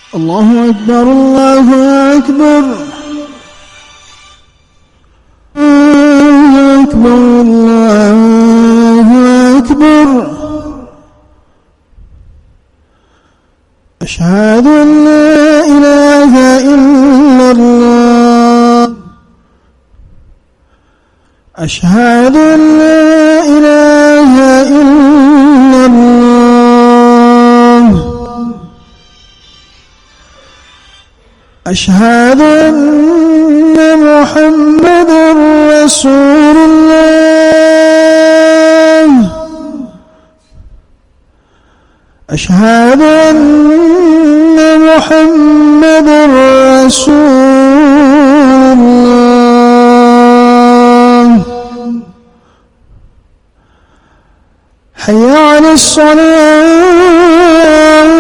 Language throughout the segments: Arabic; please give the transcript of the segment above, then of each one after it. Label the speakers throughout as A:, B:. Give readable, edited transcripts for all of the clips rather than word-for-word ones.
A: الله أكبر الله أكبر الله أكبر الله أكبر. أشهد أن لا إله إلا الله. أشهد أن لا إله إلا الله. أشهد أن محمدا رسول الله. أشهد أن محمدا رسول الله. حي على الصلاة.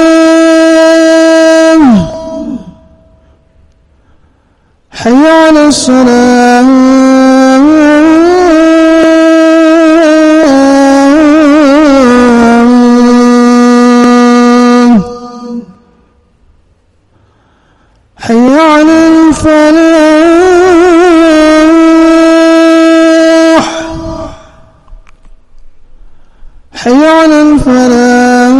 A: حي على الصلاة. حي على الفلاح. حي على الفلاح.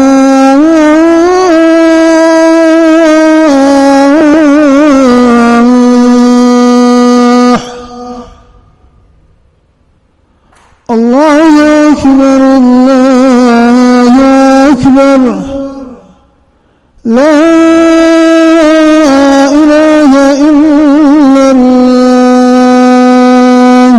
A: الله أكبر الله أكبر. لا إله إلا الله.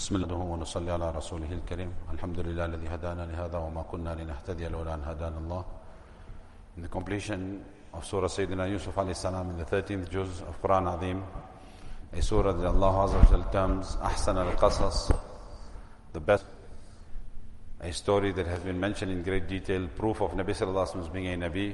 B: بسم الله ونصلي على رسوله الكريم. الحمد لله الذي هدانا لهذا وما كنا لنهتدي لولا أن هدانا الله. In the completion of Surah Sayyidina Yusuf alayhi salam in the 13th juz of Quran Azim, a surah that Allah Azza wa Jal terms Ahsan al-Qasas, the best, a story that has been mentioned in great detail, proof of Nabi Sallallahu Alaihi Wasallam being a Nabi.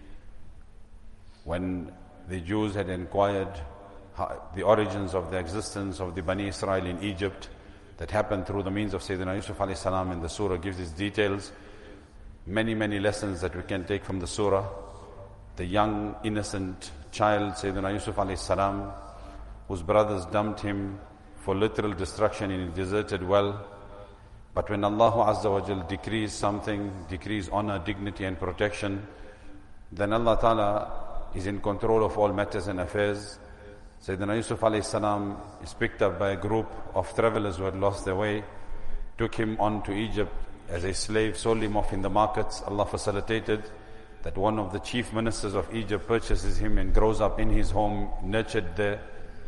B: When the Jews had inquired the origins of the existence of the Bani Israel in Egypt, that happened through the means of Sayyidina Yusuf alayhi salam, and the surah gives its details. Many lessons that we can take from the surah. The young innocent child Sayyidina Yusuf alayhi salam, whose brothers dumped him for literal destruction in a deserted well. But when Allah Azza wa Jal decrees something, decrees honor, dignity and protection, then Allah Ta'ala is in control of all matters and affairs. Sayyidina Yusuf alayhi salam is picked up by a group of travelers who had lost their way, took him on to Egypt as a slave, sold him off in the markets. Allah facilitated that one of the chief ministers of Egypt purchases him and grows up in his home, nurtured there.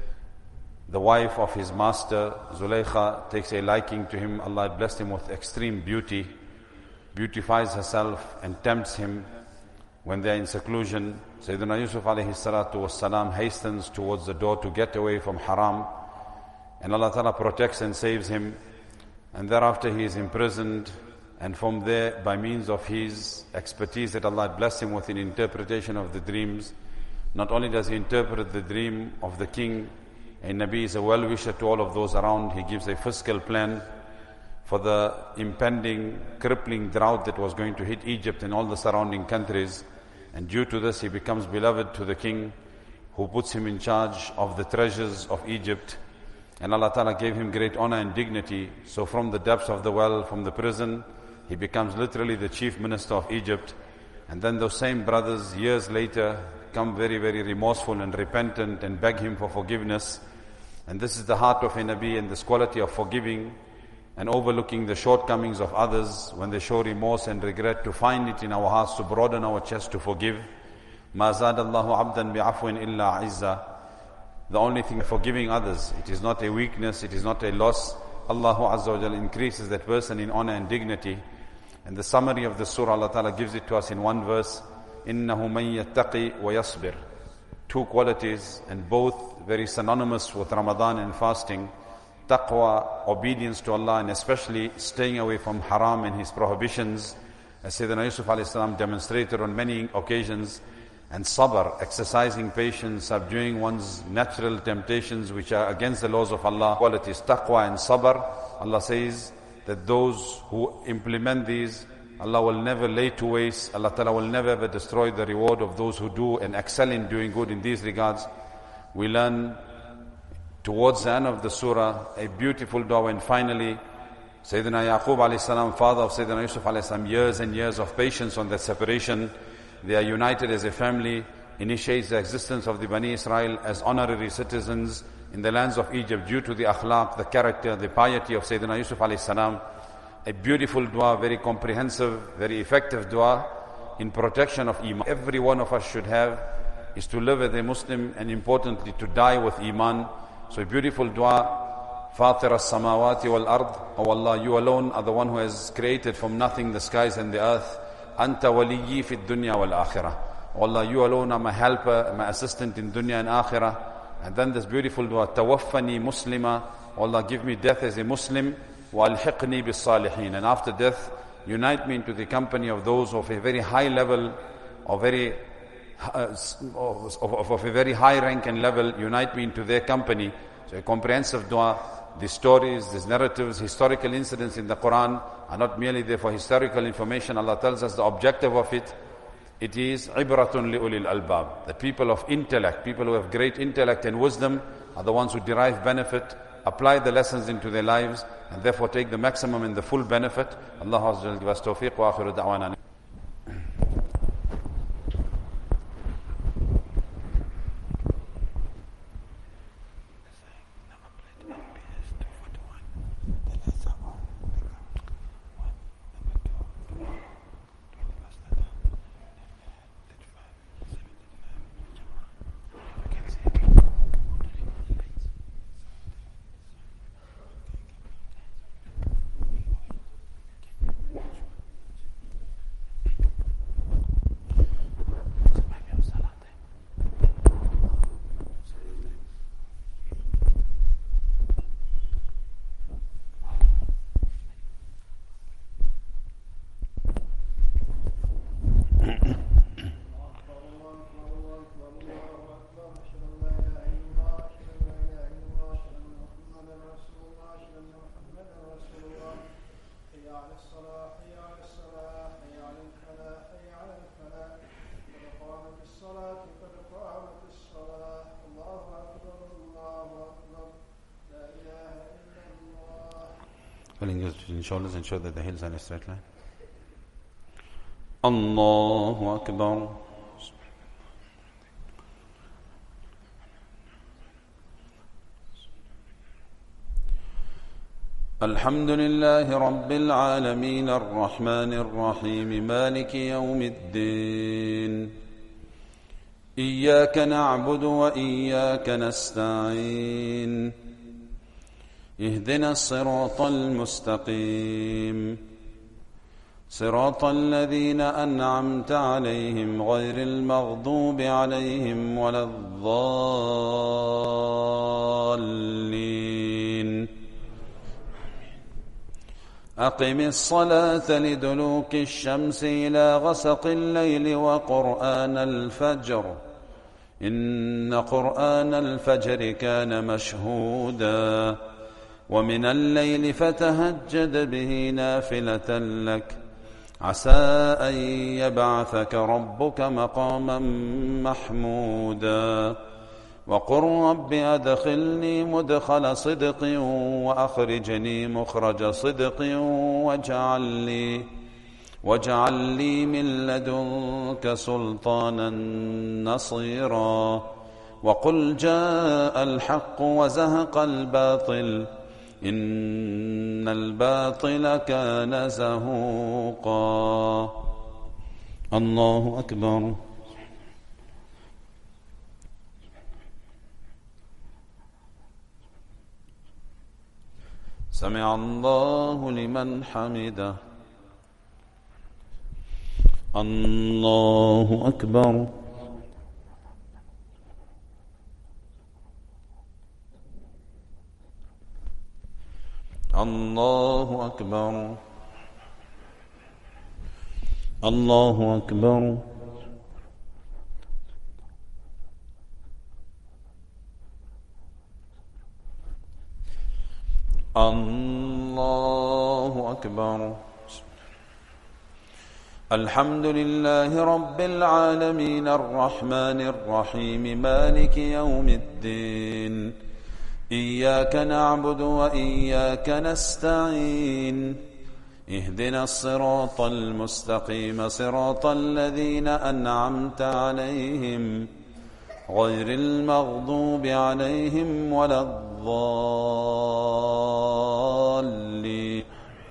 B: The wife of his master, Zulaykha, takes a liking to him. Allah had blessed him with extreme beauty, beautifies herself and tempts him. When they are in seclusion, Sayyidina Yusuf alayhi salatu wassalam hastens towards the door to get away from haram, and Allah Ta'ala protects and saves him. And thereafter he is imprisoned, and from there, by means of his expertise that Allah had blessed him with in interpretation of the dreams, not only does he interpret the dream of the king, a Nabi is a well-wisher to all of those around. He gives a fiscal plan for the impending crippling drought that was going to hit Egypt and all the surrounding countries. And due to this, he becomes beloved to the king, who puts him in charge of the treasures of Egypt. And Allah Ta'ala gave him great honor and dignity. So from the depths of the well, from the prison, he becomes literally the chief minister of Egypt. And then those same brothers, years later, come very remorseful and repentant and beg him for forgiveness. And this is the heart of a Nabi, and this quality of forgiving and overlooking the shortcomings of others when they show remorse and regret, to find it in our hearts, to broaden our chest to forgive. مَا زَادَ اللَّهُ عَبْدًا بِعَفْوٍ إِلَّا عِزًّا. The only thing, forgiving others, it is not a weakness, it is not a loss. Allah Azza wa Jal increases that person in honor and dignity. And the summary of the surah, Allah Ta'ala gives it to us in one verse. إِنَّهُ مَن يَتَّقِي وَيَصْبِرْ. Two qualities, and both very synonymous with Ramadan and fasting. Taqwa, obedience to Allah, and especially staying away from haram and His prohibitions, as Sayyidina Yusuf alayhi salam demonstrated on many occasions. And sabr, exercising patience, subduing one's natural temptations which are against the laws of Allah. Qualities, taqwa and sabr. Allah says that those who implement these, Allah will never lay to waste. Allah Ta'ala will never ever destroy the reward of those who do and excel in doing good in these regards. We learn towards the end of the surah a beautiful dua, and finally Sayyidina Yaqub alayhi salam, father of Sayyidina Yusuf alayhi salam, years and years of patience on that separation. They are united as a family, initiates the existence of the Bani Israel as honorary citizens in the lands of Egypt due to the akhlaq, the character, the piety of Sayyidina Yusuf alayhi salam. A beautiful dua, very comprehensive, very effective dua in protection of Iman. Every one of us should have is to live as a Muslim, and importantly to die with Iman. So a beautiful dua, Fatir as-samawati wal-ard. Oh Allah, you alone are the one who has created from nothing the skies and the earth. Anta waliyyi fi dunya wal-akhirah. Oh Allah, you alone are my helper, my assistant in dunya and akhirah. And then this beautiful dua, Tawaffani muslima. Oh Allah, give me death as a Muslim. وَالْحِقْنِي بِالصَّالِحِينَ. And after death, unite me into the company of those of a very high level, of a very high rank and level. Unite me into their company. So a comprehensive dua. These stories, these narratives, historical incidents in the Quran are not merely there for historical information. Allah tells us the objective of it. It is عِبْرَةٌ لِأُولِي الْأَلْبَابِ. The people of intellect, people who have great intellect and wisdom, are the ones who derive benefit, apply the lessons into their lives, and therefore take the maximum and the full benefit. Allah Azza wa Jalla give us tawfiq wa akhiru da'wana. Fingers between shoulders, ensure that the heels are in a straight line. Allahu Akbar. الحمد لله رب العالمين الرحمن الرحيم مالك يوم الدين إياك نعبد وإياك نستعين اهدنا الصراط المستقيم صراط الذين أنعمت عليهم غير المغضوب عليهم ولا الضالين أقم الصلاة لدلوك الشمس إلى غسق الليل وقرآن الفجر إن قرآن الفجر كان مشهودا ومن الليل فتهجد به نافلة لك عسى أن يبعثك ربك مقاما محمودا وقل رب أدخلني مدخل صدق وأخرجني مخرج صدق واجعل لي من لدنك سلطانا نصيرا وقل جاء الحق وزهق الباطل إن الباطل كان زهوقا الله أكبر سمع الله لمن حمده الله أكبر الله أكبر الله أكبر الله أكبر الحمد لله رب العالمين الرحمن الرحيم مالك يوم الدين إياك نعبد وإياك نستعين اهدنا الصراط المستقيم صراط الذين أنعمت عليهم غير المغضوب عليهم ولا الضالين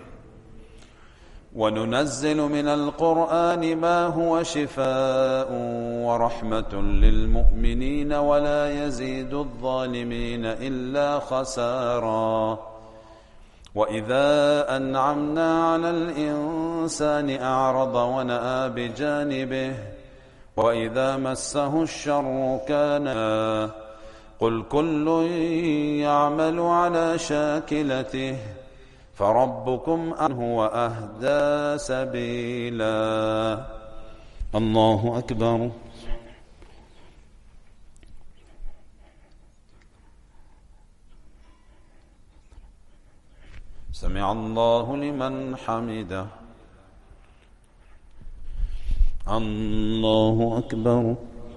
B: وننزل من القرآن ما هو شفاء ورحمة للمؤمنين ولا يزيد الظالمين إلا خسارا وإذا أنعمنا على الإنسان أعرض ونأى بجانبه وإذا مسه الشر كان قل كل يعمل على شاكلته فربكم هو أهدى سبيلا الله أكبر سمع الله لمن حمده الله أكبر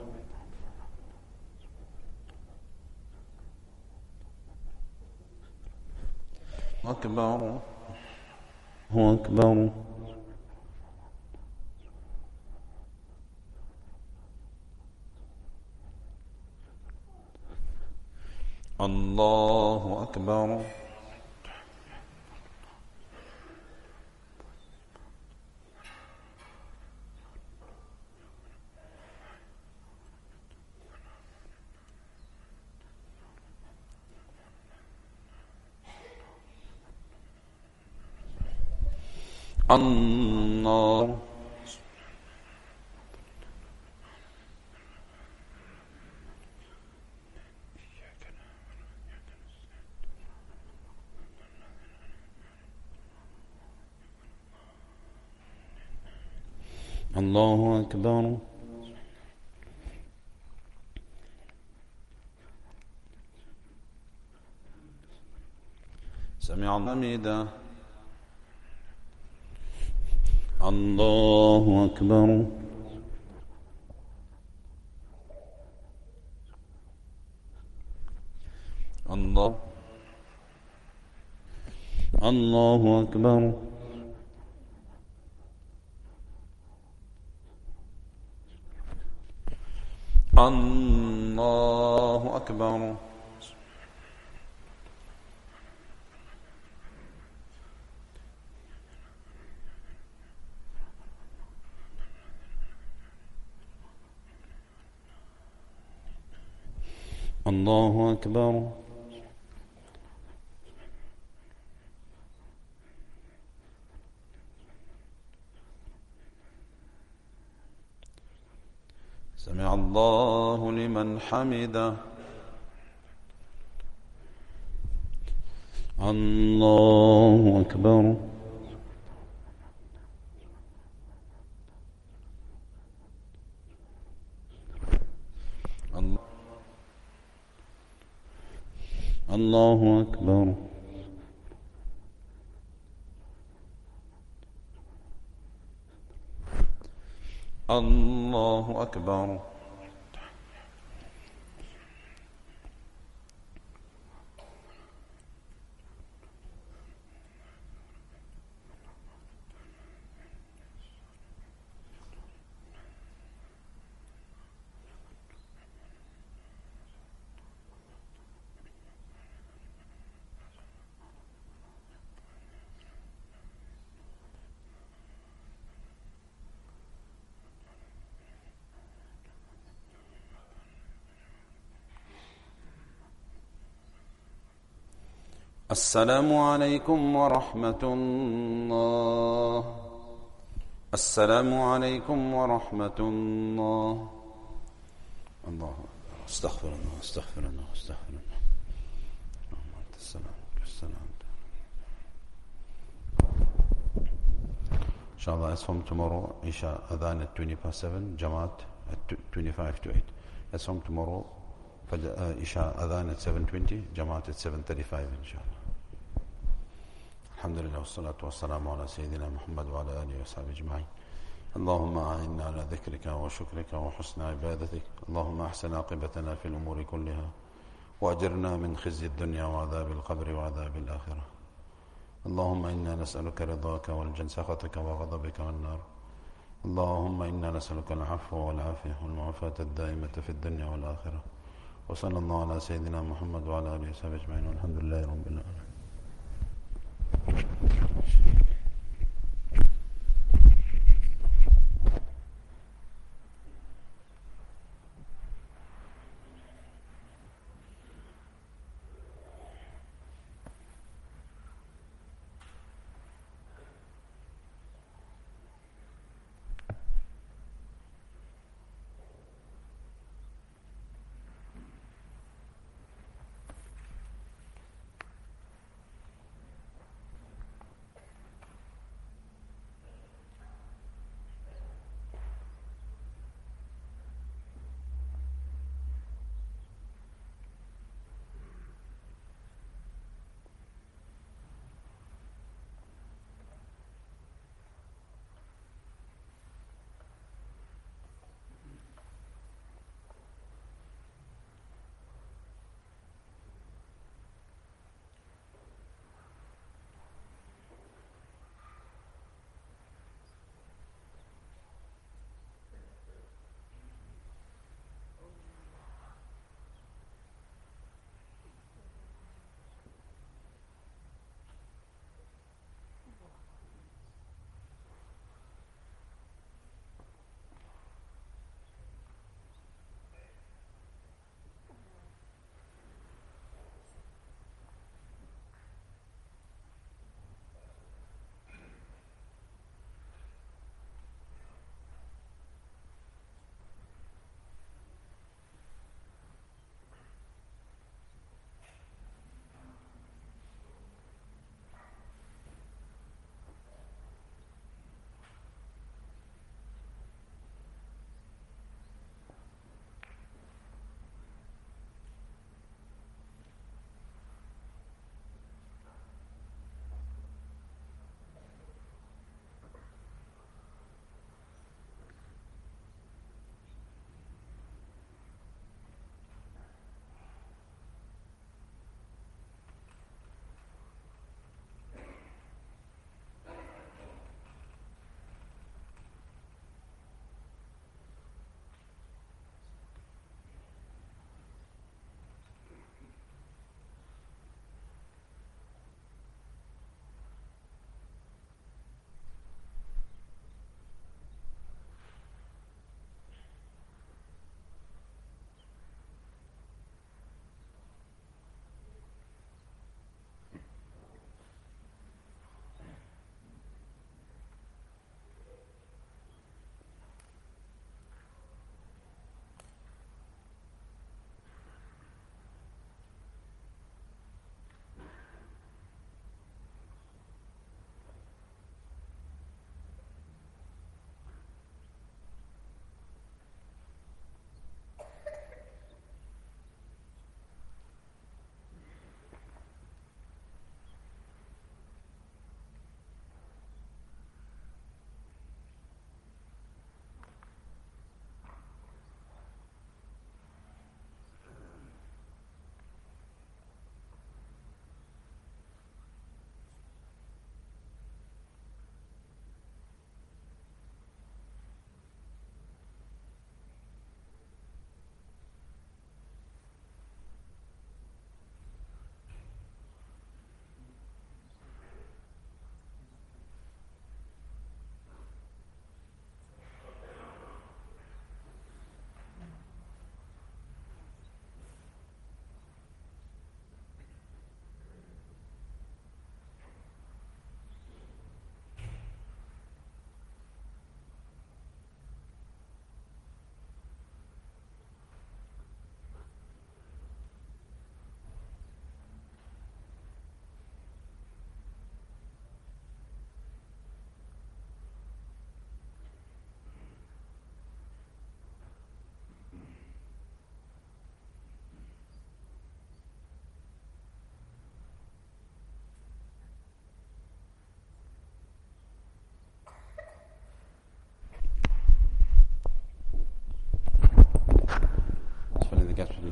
B: أكبر هو أكبر الله أكبر الله الله أكبر سمع حميدا الله أكبر الله الله أكبر. الله أكبر. الله أكبر. سمع الله لمن حمده. الله أكبر. الله أكبر. الله أكبر. السلام عليكم ورحمة الله. السلام عليكم ورحمة الله. الله أكبر. استغفر الله استغفر الله استغفر الله. السلام السلام. Inshallah, as from tomorrow, Isha Adhan at 7, Jamaat at 25 to 8. As from tomorrow, Isha Adhan at 7:20, Jamaat at 7:35, inshallah. Alhamdulillah, wassalatu wassalamu ala Sayyidina Muhammad wa ala alihi wa sahbihi ajma'in. اللهم أعنا على ذكرك وشكرك وحسن عبادتك. اللهم أحسن عاقبتنا في الأمور كلها وأجرنا من خزي الدنيا وعذاب القبر وعذاب الآخرة. اللهم إنا نسألك رضاك والجنة، سخطك وغضبك والنار. اللهم إنا نسألك العفو والعافية والمعافاة الدائمة في الدنيا والآخرة. وصلى الله على سيدنا محمد وعلى آله وصحبه أجمعين والحمد لله رب العالمين.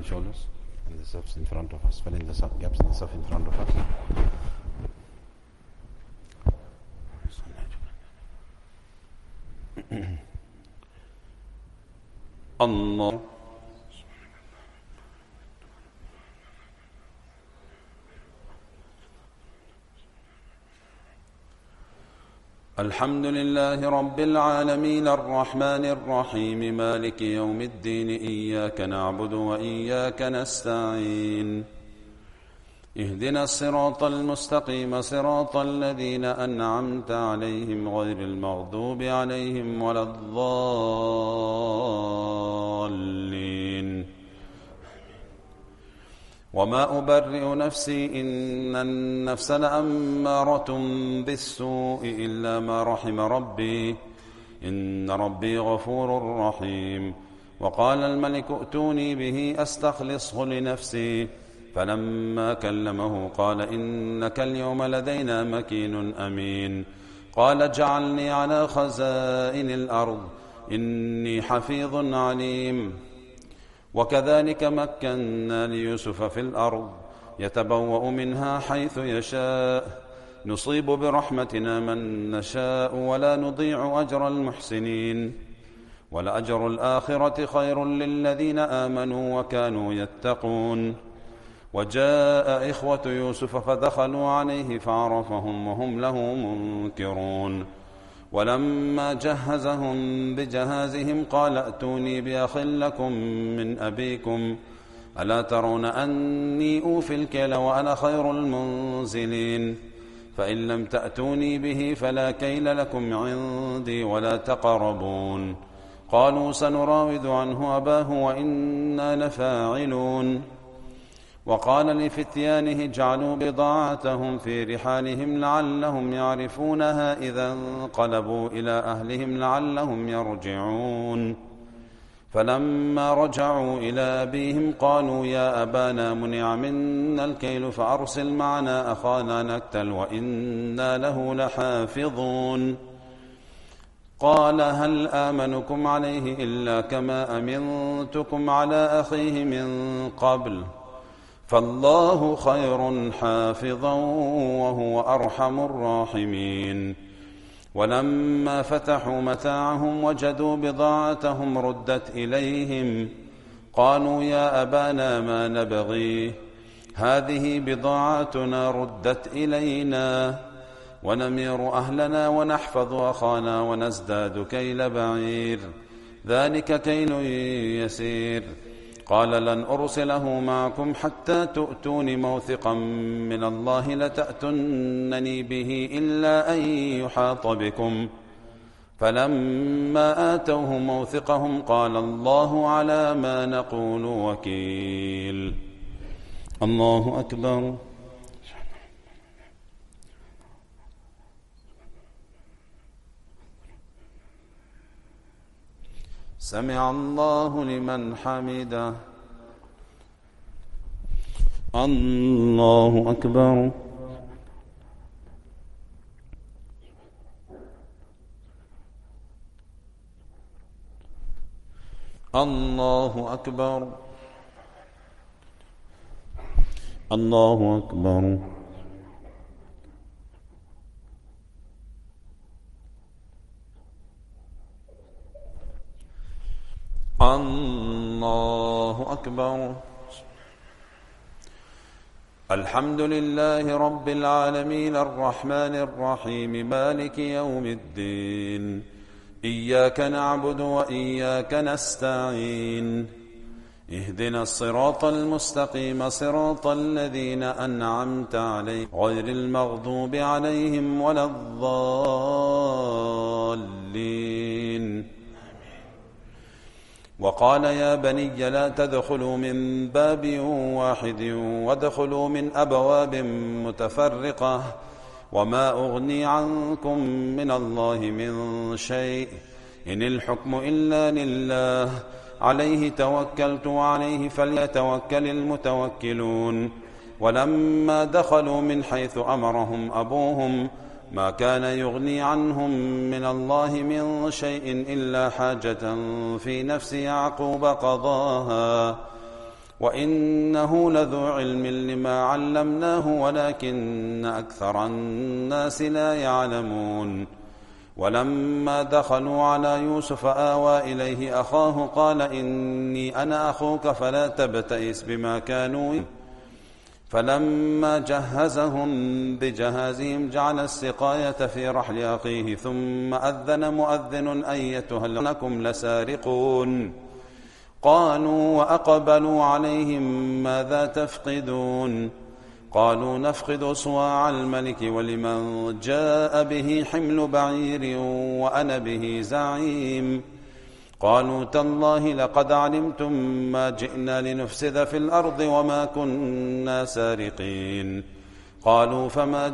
B: and shoulders, and the safs in front of us, fill in the gaps in the saf in front of us. Allah. الحمد لله رب العالمين الرحمن الرحيم مالك يوم الدين إياك نعبد وإياك نستعين اهدنا الصراط المستقيم صراط الذين أنعمت عليهم غير المغضوب عليهم ولا الضالين وما أبرئ نفسي إن النفس لأمارة بالسوء إلا ما رحم ربي إن ربي غفور رحيم وقال الملك ائتوني به أستخلصه لنفسي فلما كلمه قال إنك اليوم لدينا مكين أمين قال اجعلني على خزائن الأرض إني حفيظ عليم وكذلك مكنا ليوسف في الأرض يتبوأ منها حيث يشاء نصيب برحمتنا من نشاء ولا نضيع أجر المحسنين ولأجر الآخرة خير للذين آمنوا وكانوا يتقون وجاء إخوة يوسف فدخلوا عليه فعرفهم وهم له منكرون ولما جهزهم بجهازهم قال ائتوني بأخ لكم من أبيكم ألا ترون أني أوفي الكيل وأنا خير المنزلين فإن لم تأتوني به فلا كيل لكم عندي ولا تقربون قالوا سنراود عنه أباه وإنا لفاعلون وقال لفتيانه اجعلوا بضاعتهم في رحالهم لعلهم يعرفونها إذا انقلبوا إلى أهلهم لعلهم يرجعون فلما رجعوا إلى أبيهم قالوا يا أبانا منع منا الكيل فأرسل معنا أخانا نكتل وإنا له لحافظون قال هل آمنكم عليه إلا كما أمنتكم على أخيه من قبل فالله خير حافظا وهو أرحم الراحمين ولما فتحوا متاعهم وجدوا بضاعتهم ردت إليهم قالوا يا أبانا ما نبغي هذه بضاعتنا ردت إلينا ونمير أهلنا ونحفظ أخانا ونزداد كيل بعير ذلك كيل يسير قال لن أرسله معكم حتى تؤتون موثقا من الله لتأتنني به إلا أن يحاط بكم فلما آتوه موثقهم قال الله على ما نقول وكيل الله أكبر سمع الله لمن حمده الله أكبر الله أكبر الله أكبر الله أكبر الحمد لله رب العالمين الرحمن الرحيم مالك يوم الدين إياك نعبد وإياك نستعين اهدنا الصراط المستقيم صراط الذين أنعمت عليهم غير المغضوب عليهم ولا الضالين وقال يا بني لا تدخلوا من باب واحد وادخلوا من أبواب متفرقة وما أغني عنكم من الله من شيء إن الحكم إلا لله عليه توكلت وعليه فليتوكل المتوكلون ولما دخلوا من حيث أمرهم أبوهم ما كان يغني عنهم من الله من شيء إلا حاجة في نفس يعقوب قضاها وإنه لذو علم لما علمناه ولكن أكثر الناس لا يعلمون ولما دخلوا على يوسف آوى إليه أخاه قال إني أنا أخوك فلا تبتئس بما كانوا فلما جهزهم بجهازهم جعل السقاية في رحل أخيه ثم أذن مؤذن أيتها لكم لسارقون قالوا وأقبلوا عليهم ماذا تفقدون قالوا نفقد صواع الملك ولمن جاء به حمل بعير وأنا به زعيم قالوا تالله لقد علمتم ما جئنا لنفسد في الأرض وما كنا سارقين قالوا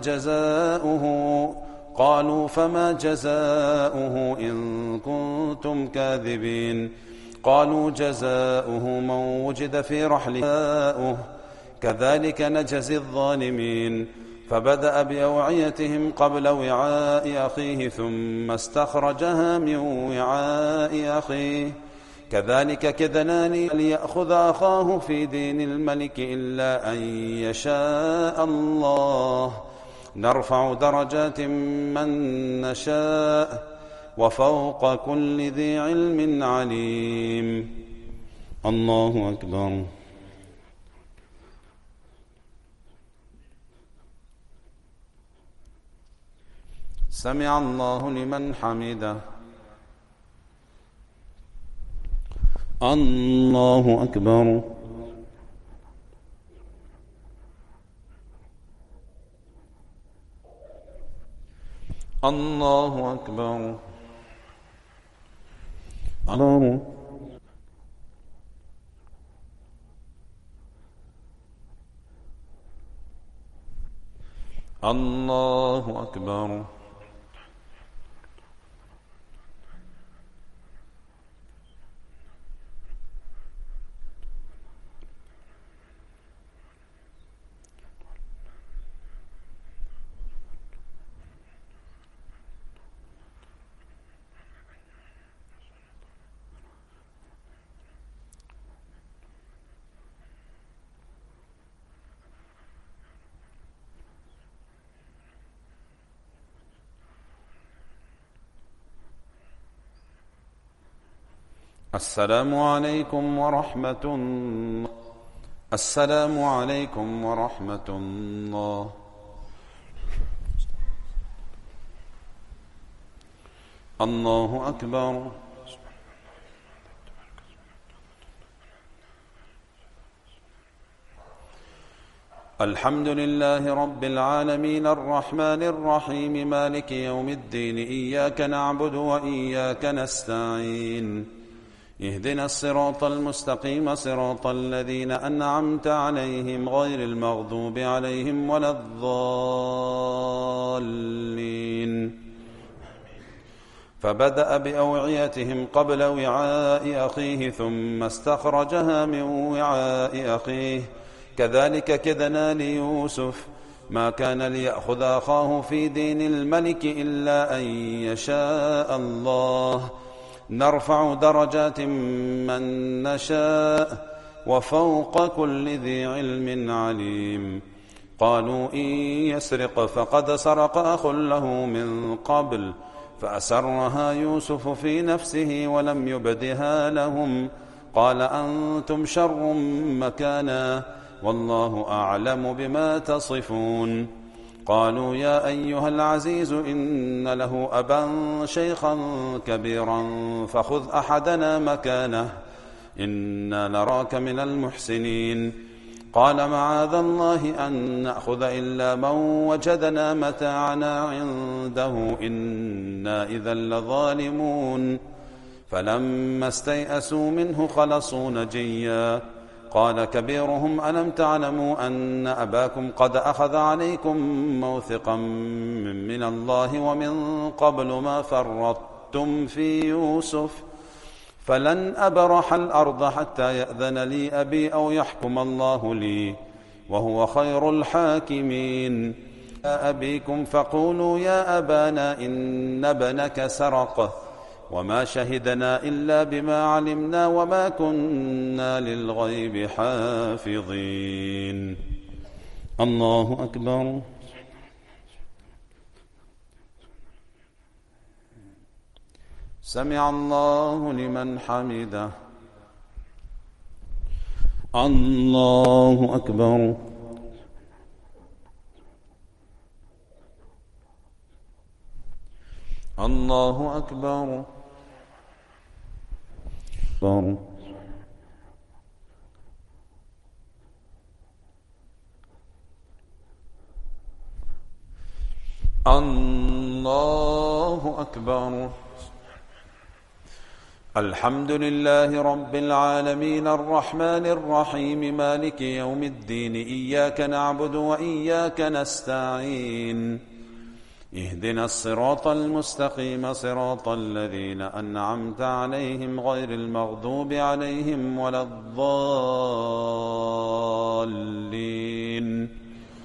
B: فما جزاؤه إن كنتم كاذبين قالوا جزاؤه من وجد في رحله كذلك نجزي الظالمين فبدأ بأوعيتهم قبل وعاء أخيه ثم استخرجها من وعاء أخيه كذلك كدنا ليأخذ أخاه في دين الملك إلا أن يشاء الله نرفع درجات من نشاء وفوق كل ذي علم عليم. الله أكبر. سمع الله لمن حمده. الله أكبر. الله أكبر. الله الله أكبر. السلام عليكم ورحمة الله. السلام عليكم ورحمة الله. الله أكبر. الحمد لله رب العالمين الرحمن الرحيم مالك يوم الدين إياك نعبد وإياك نستعين اهدنا الصراط المستقيم صراط الذين أنعمت عليهم غير المغضوب عليهم ولا الضالين. فبدأ بأوعيتهم قبل وعاء أخيه ثم استخرجها من وعاء أخيه كذلك كدنا ليوسف ما كان ليأخذ أخاه في دين الملك إلا أن يشاء الله نرفع درجات من نشاء وفوق كل ذي علم عليم. قالوا إن يسرق فقد سرق أخ له من قبل فأسرها يوسف في نفسه ولم يبدها لهم قال أنتم شر مكانا والله أعلم بما تصفون. قالوا يا أيها العزيز إن له أبا شيخا كبيرا فخذ أحدنا مكانه إنا نراك من المحسنين. قال معاذ الله أن نأخذ إلا من وجدنا متاعنا عنده إنا إذا لظالمون. فلما استيئسوا منه خلصوا نجيا قال كبيرهم ألم تعلموا أن أباكم قد أخذ عليكم موثقا من الله ومن قبل ما فرطتم في يوسف فلن أبرح الأرض حتى يأذن لي أبي أو يحكم الله لي وهو خير الحاكمين. يا أبيكم فقولوا يا أبانا إن ابنك سرق وما شهدنا إلا بما علمنا وما كنا للغيب حافظين. الله أكبر. سمع الله لمن حمده. الله أكبر. الله أكبر. الله أكبر. الحمد لله رب العالمين الرحمن الرحيم مالك يوم الدين إياك نعبد وإياك نستعين اهدنا الصراط المستقيم صراط الذين أنعمت عليهم غير المغضوب عليهم ولا الضالين.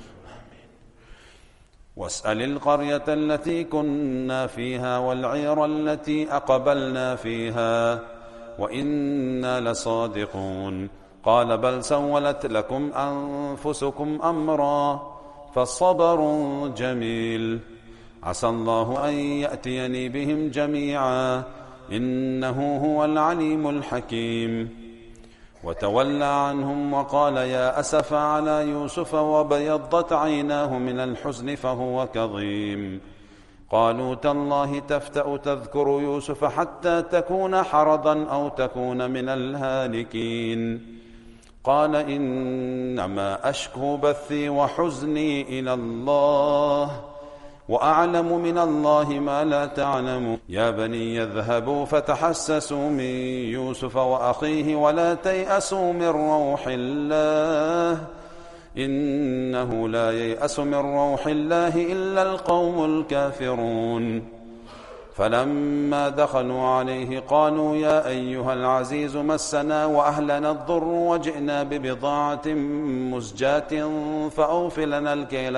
B: واسأل القرية التي كنا فيها والعير التي أقبلنا فيها وإنا لصادقون. قال بل سولت لكم أنفسكم أمرا فالصبر جميل عسى الله أن يأتيني بهم جميعا إنه هو العليم الحكيم. وتولى عنهم وقال يا أسف على يوسف وبيضت عيناه من الحزن فهو كظيم. قالوا تالله تفتأ تذكر يوسف حتى تكون حرضا أو تكون من الهالكين. قال إنما أشكو بثي وحزني إلى الله وأعلم من الله ما لا تعلمون. يا بني اذهبوا فتحسسوا من يوسف وأخيه ولا تيأسوا من روح الله إنه لا ييأس من روح الله إلا القوم الكافرون. فلما دخلوا عليه قالوا يا أيها العزيز مسنا وأهلنا الضر وجئنا ببضاعة مزجاة فأوف لنا الكيل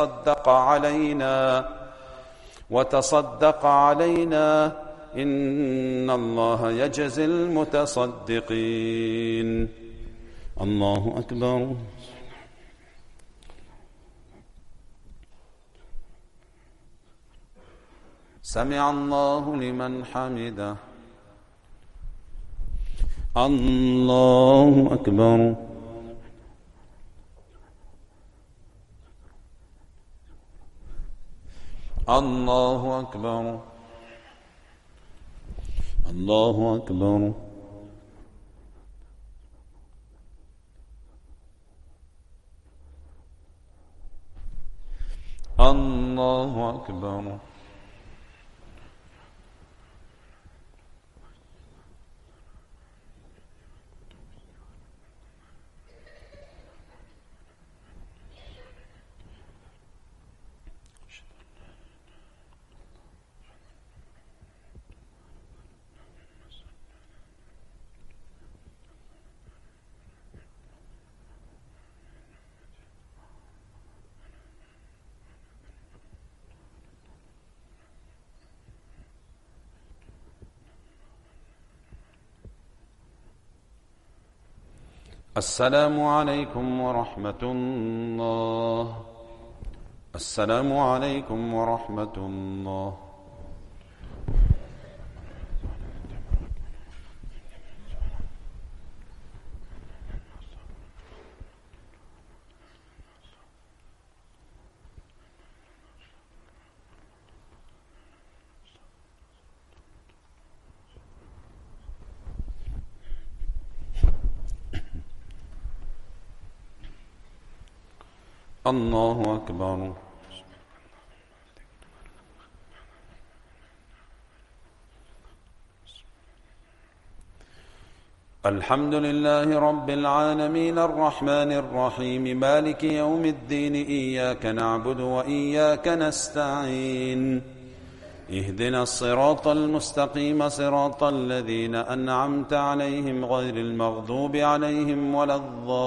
B: وتصدق علينا إن الله يجزي المتصدقين. الله أكبر. سمع الله لمن حمده. الله أكبر. الله أكبر. الله أكبر. الله أكبر. السلام عليكم ورحمة الله. السلام عليكم ورحمة الله. الله أكبر. الحمد لله رب العالمين الرحمن الرحيم مالك يوم الدين إياك نعبد وإياك نستعين اهدنا الصراط المستقيم صراط الذين أنعمت عليهم غير المغضوب عليهم ولا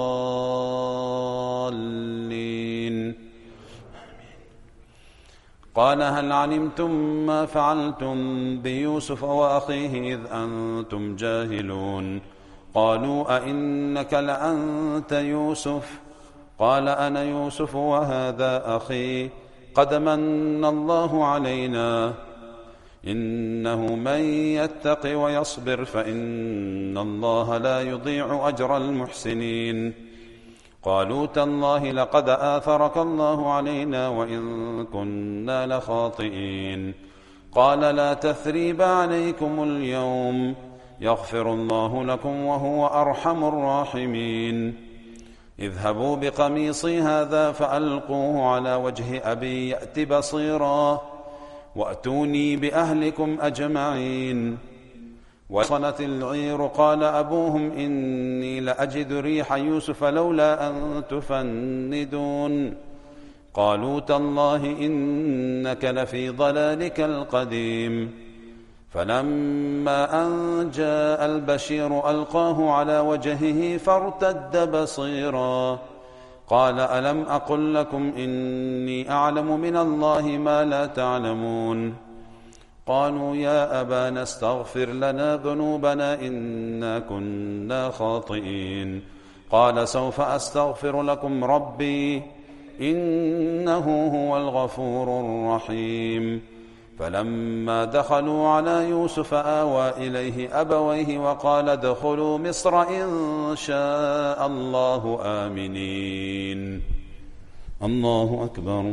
B: الضالين. قال هل علمتم ما فعلتم بيوسف وأخيه إذ أنتم جاهلون قالوا أئنك لأنت يوسف قال أنا يوسف وهذا أخي قد من الله علينا إنه من يتق ويصبر فإن الله لا يضيع أجر المحسنين قالوا تالله لقد آثرك الله علينا وإن كنا لخاطئين قال لا تثريب عليكم اليوم يغفر الله لكم وهو أرحم الراحمين اذهبوا بقميصي هذا فألقوه على وجه أبي يأت بصيرا وأتوني بأهلكم أجمعين وصلت العير قال أبوهم إني لأجد ريح يوسف لولا أن تفندون قالوا تالله إنك لفي ضلالك القديم فلما أن جاء البشير ألقاه على وجهه فارتد بصيرا قال ألم أقل لكم إني أعلم من الله ما لا تعلمون قالوا يا أبانا استغفر لنا ذنوبنا إنا كنا خاطئين قال سوف أستغفر لكم ربي إنه هو الغفور الرحيم فلما دخلوا على يوسف آوى إليه أبويه وقال ادخلوا مصر إن شاء الله آمنين الله أكبر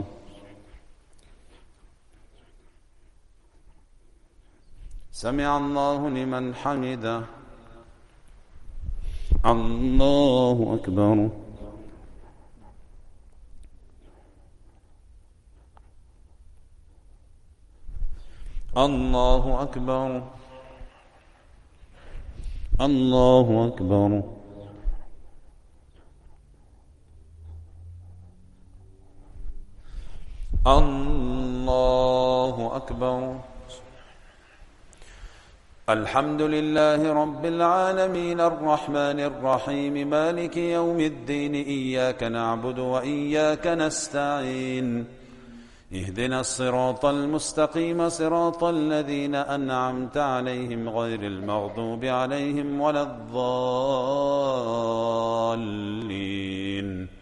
B: سمع الله لمن حمده الله أكبر الله أكبر الله أكبر الله أكبر الحمد لله رب العالمين الرحمن الرحيم مالك يوم الدين إياك نعبد وإياك نستعين اهدنا الصراط المستقيم صراط الذين أنعمت عليهم غير المغضوب عليهم ولا الضالين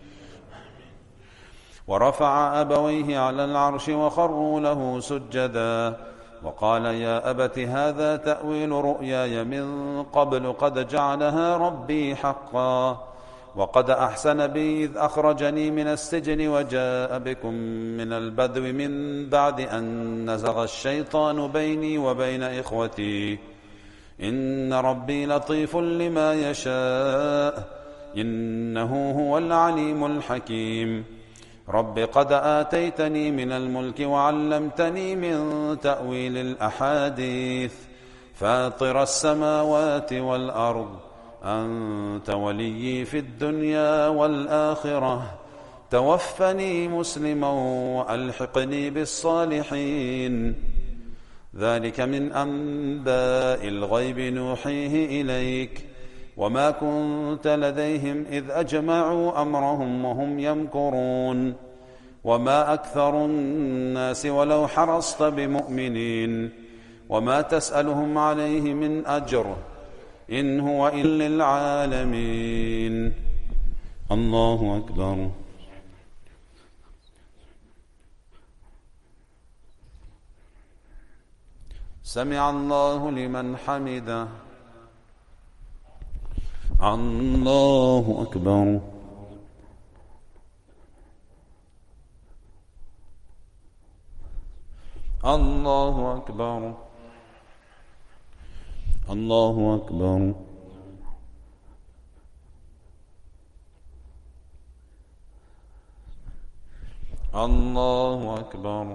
B: ورفع أبويه على العرش وخروا له سجدا وقال يا أبت هذا تأويل رؤياي من قبل قد جعلها ربي حقا وقد أحسن بي إذ أخرجني من السجن وجاء بكم من البدو من بعد أن نزغ الشيطان بيني وبين إخوتي إن ربي لطيف لما يشاء إنه هو العليم الحكيم رب قد آتيتني من الملك وعلمتني من تأويل الأحاديث فاطر السماوات والأرض أنت وليي في الدنيا والآخرة توفني مسلما وألحقني بالصالحين ذلك من أنباء الغيب نوحيه إليك وما كنت لديهم إذ أجمعوا أمرهم وهم يمكرون وما أكثر الناس ولو حرصت بمؤمنين وما تسألهم عليه من أجر إن هو إلا للعالمين الله أكبر سمع الله لمن حمده الله أكبر الله أكبر الله أكبر الله أكبر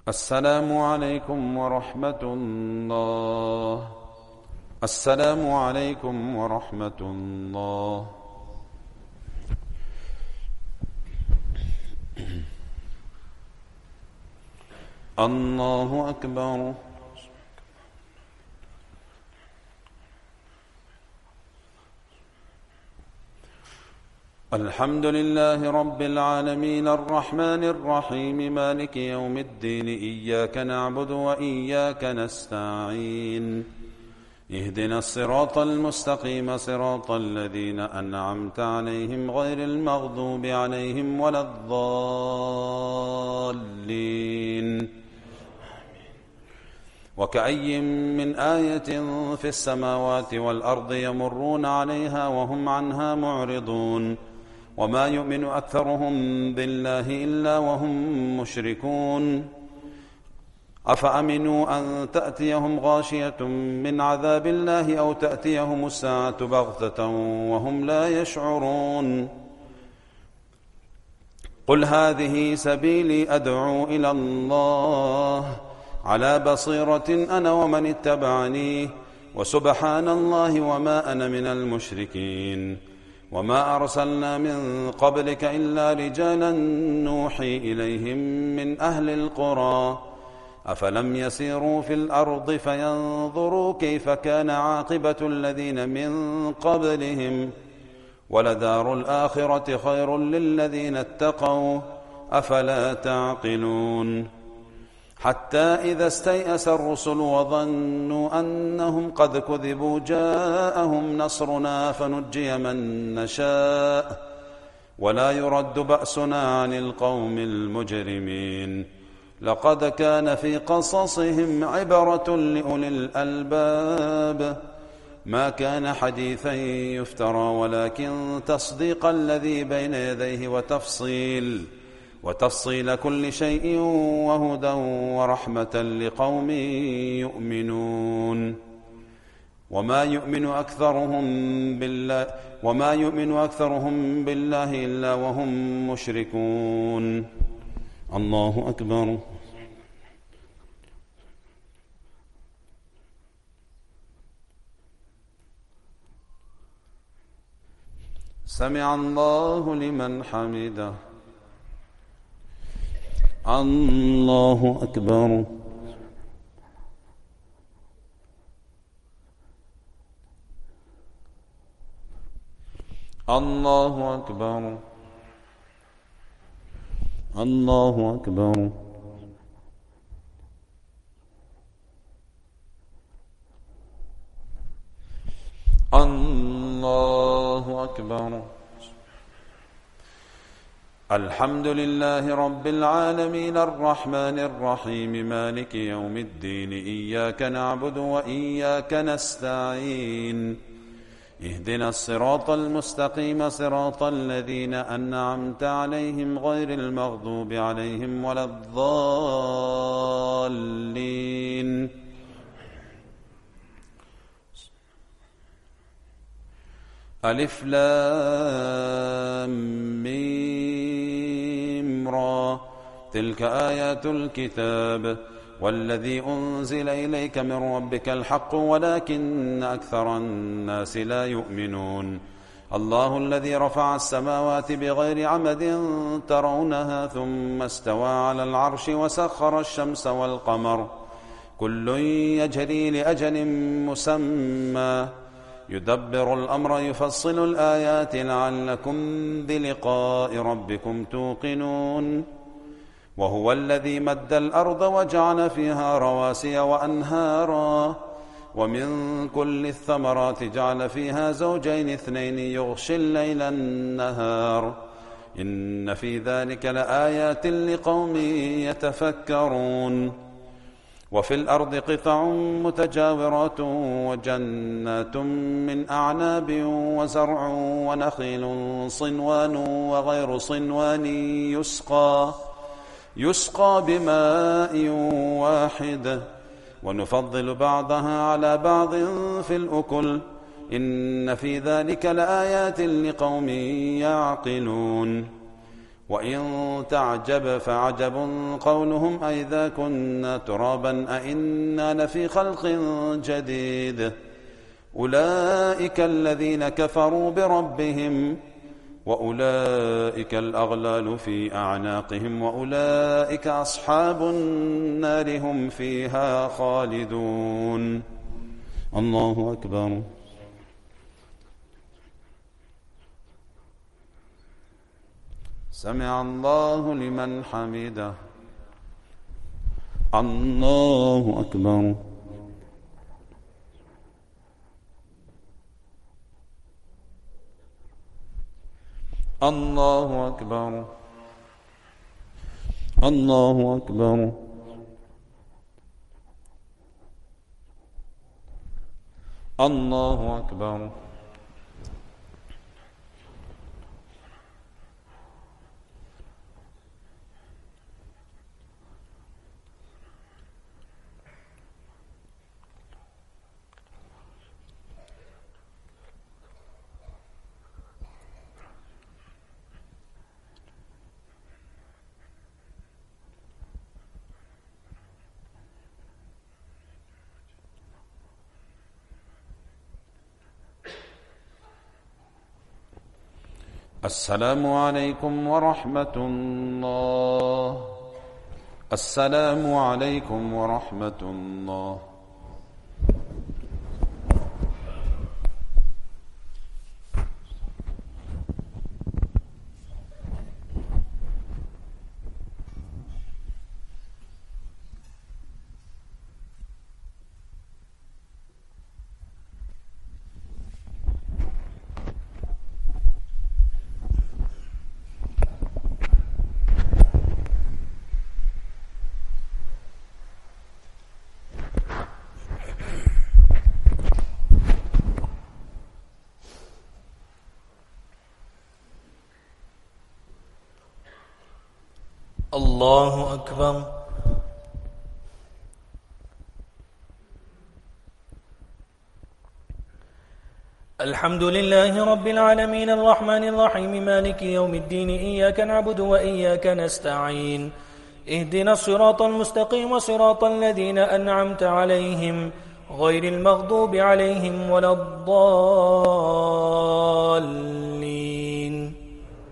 B: السلام عليكم ورحمة الله. السلام عليكم ورحمة الله. الله أكبر. الحمد لله رب العالمين الرحمن الرحيم مالك يوم الدين إياك نعبد وإياك نستعين اهدنا الصراط المستقيم صراط الذين أنعمت عليهم غير المغضوب عليهم ولا الضالين. وكأي من آية في السماوات والأرض يمرون عليها وهم عنها معرضون وما يؤمن أكثرهم بالله إلا وهم مشركون. أفأمنوا أن تأتيهم غاشية من عذاب الله أو تأتيهم الساعة بغتة وهم لا يشعرون. قل هذه سبيلي أدعو إلى الله على بصيرة أنا ومن اتبعني وسبحان الله وما أنا من المشركين. وما أرسلنا من قبلك إلا رجالا نوحي إليهم من أهل القرى أفلم يسيروا في الأرض فينظروا كيف كان عاقبة الذين من قبلهم ولدار الآخرة خير للذين اتقوا أفلا تعقلون. حتى إذا استيأس الرسل وظنوا أنهم قد كذبوا جاءهم نصرنا فنجي من نشاء ولا يرد بأسنا عن القوم المجرمين. لقد كان في قصصهم عبرة لأولي الألباب ما كان حديثا يفترى ولكن تصديق الذي بين يديه وتفصيل كل شيء وهدى ورحمة لقوم يؤمنون. وما يؤمن أكثرهم بالله إلا وهم مشركون. الله أكبر. سمع الله لمن حمده. الله أكبر. الله أكبر. الله أكبر. الله أكبر. الحمد لله رب العالمين الرحمن الرحيم مالك يوم الدين إياك نعبد وإياك نستعين اهدنا الصراط المستقيم صراط الذين أنعمت عليهم غير المغضوب عليهم ولا الضالين. ألف لام ميم را تلك آيات الكتاب والذي أنزل إليك من ربك الحق ولكن أكثر الناس لا يؤمنون. الله الذي رفع السماوات بغير عمد ترونها ثم استوى على العرش وسخر الشمس والقمر كل يجري لأجل مسمى يدبر الأمر يفصل الآيات لعلكم بلقاء ربكم توقنون. وهو الذي مد الأرض وجعل فيها رواسي وأنهارا ومن كل الثمرات جعل فيها زوجين اثنين يغشي الليل النهار إن في ذلك لآيات لقوم يتفكرون. وفي الأرض قطع متجاورات وجنات من أعناب وزرع ونخيل صنوان وغير صنوان يسقى بماء واحد ونفضل بعضها على بعض في الأكل إن في ذلك لآيات لقوم يعقلون. وإن تعجب فعجب قولهم أئذا كنا ترابا أئنا لفي خلق جديد أولئك الذين كفروا بربهم وأولئك الأغلال في أعناقهم وأولئك أصحاب النار هم فيها خالدون. الله أكبر. سمع الله لمن حمده. الله أكبر. الله أكبر. الله أكبر. الله أكبر. السلام عليكم ورحمة الله. السلام عليكم ورحمة الله.
C: الله أكبر. الحمد لله رب العالمين الرحمن الرحيم مالك يوم الدين إياك نعبد وإياك نستعين اهدنا الصراط المستقيم صراط الذين أنعمت عليهم غير المغضوب عليهم ولا الضالين.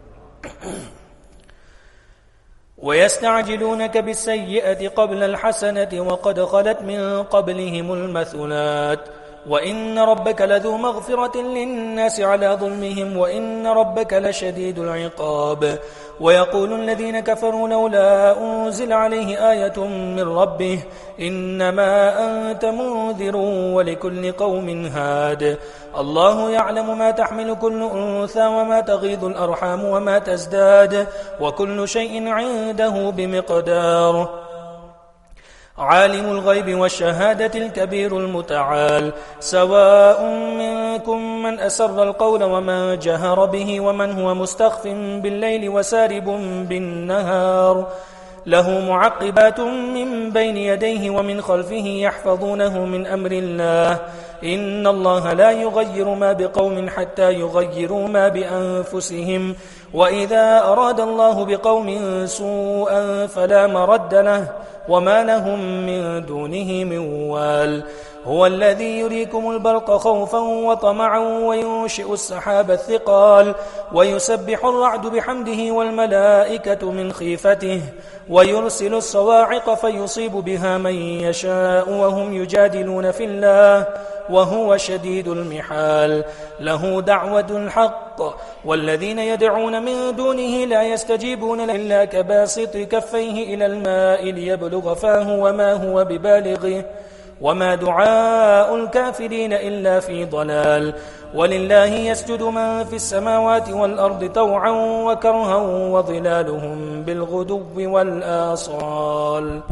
C: ويستعجلونك بالسيئة قبل الحسنة وقد خلت من قبلهم المثلات وإن ربك لذو مغفرة للناس على ظلمهم وإن ربك لشديد العقاب. ويقول الذين كفروا لولا أنزل عليه آية من ربه إنما أنت منذر ولكل قوم هاد. الله يعلم ما تحمل كل أنثى وما تغيض الأرحام وما تزداد وكل شيء عنده بمقدار. عالم الغيب والشهادة الكبير المتعال. سواء منكم من أسر القول ومن جهر به ومن هو مستخف بالليل وسارب بالنهار. له معقبات من بين يديه ومن خلفه يحفظونه من أمر الله. إن الله لا يغير ما بقوم حتى يغيروا ما بأنفسهم وإذا أراد الله بقوم سوءا فلا مرد له وما لهم من دونه من وال. هو الذي يريكم البرق خوفا وطمعا وينشئ السحاب الثقال ويسبح الرعد بحمده والملائكة من خيفته ويرسل الصواعق فيصيب بها من يشاء وهم يجادلون في الله وهو شديد المحال. له دعوة الحق والذين يدعون من دونه لا يستجيبون إلا كباسط كفيه إلى الماء ليبلغ فاه وما هو ببالغه وما دعاء الكافرين إلا في ضلال. ولله يسجد من في السماوات والأرض طوعا وكرها وظلالهم بالغدو والآصال.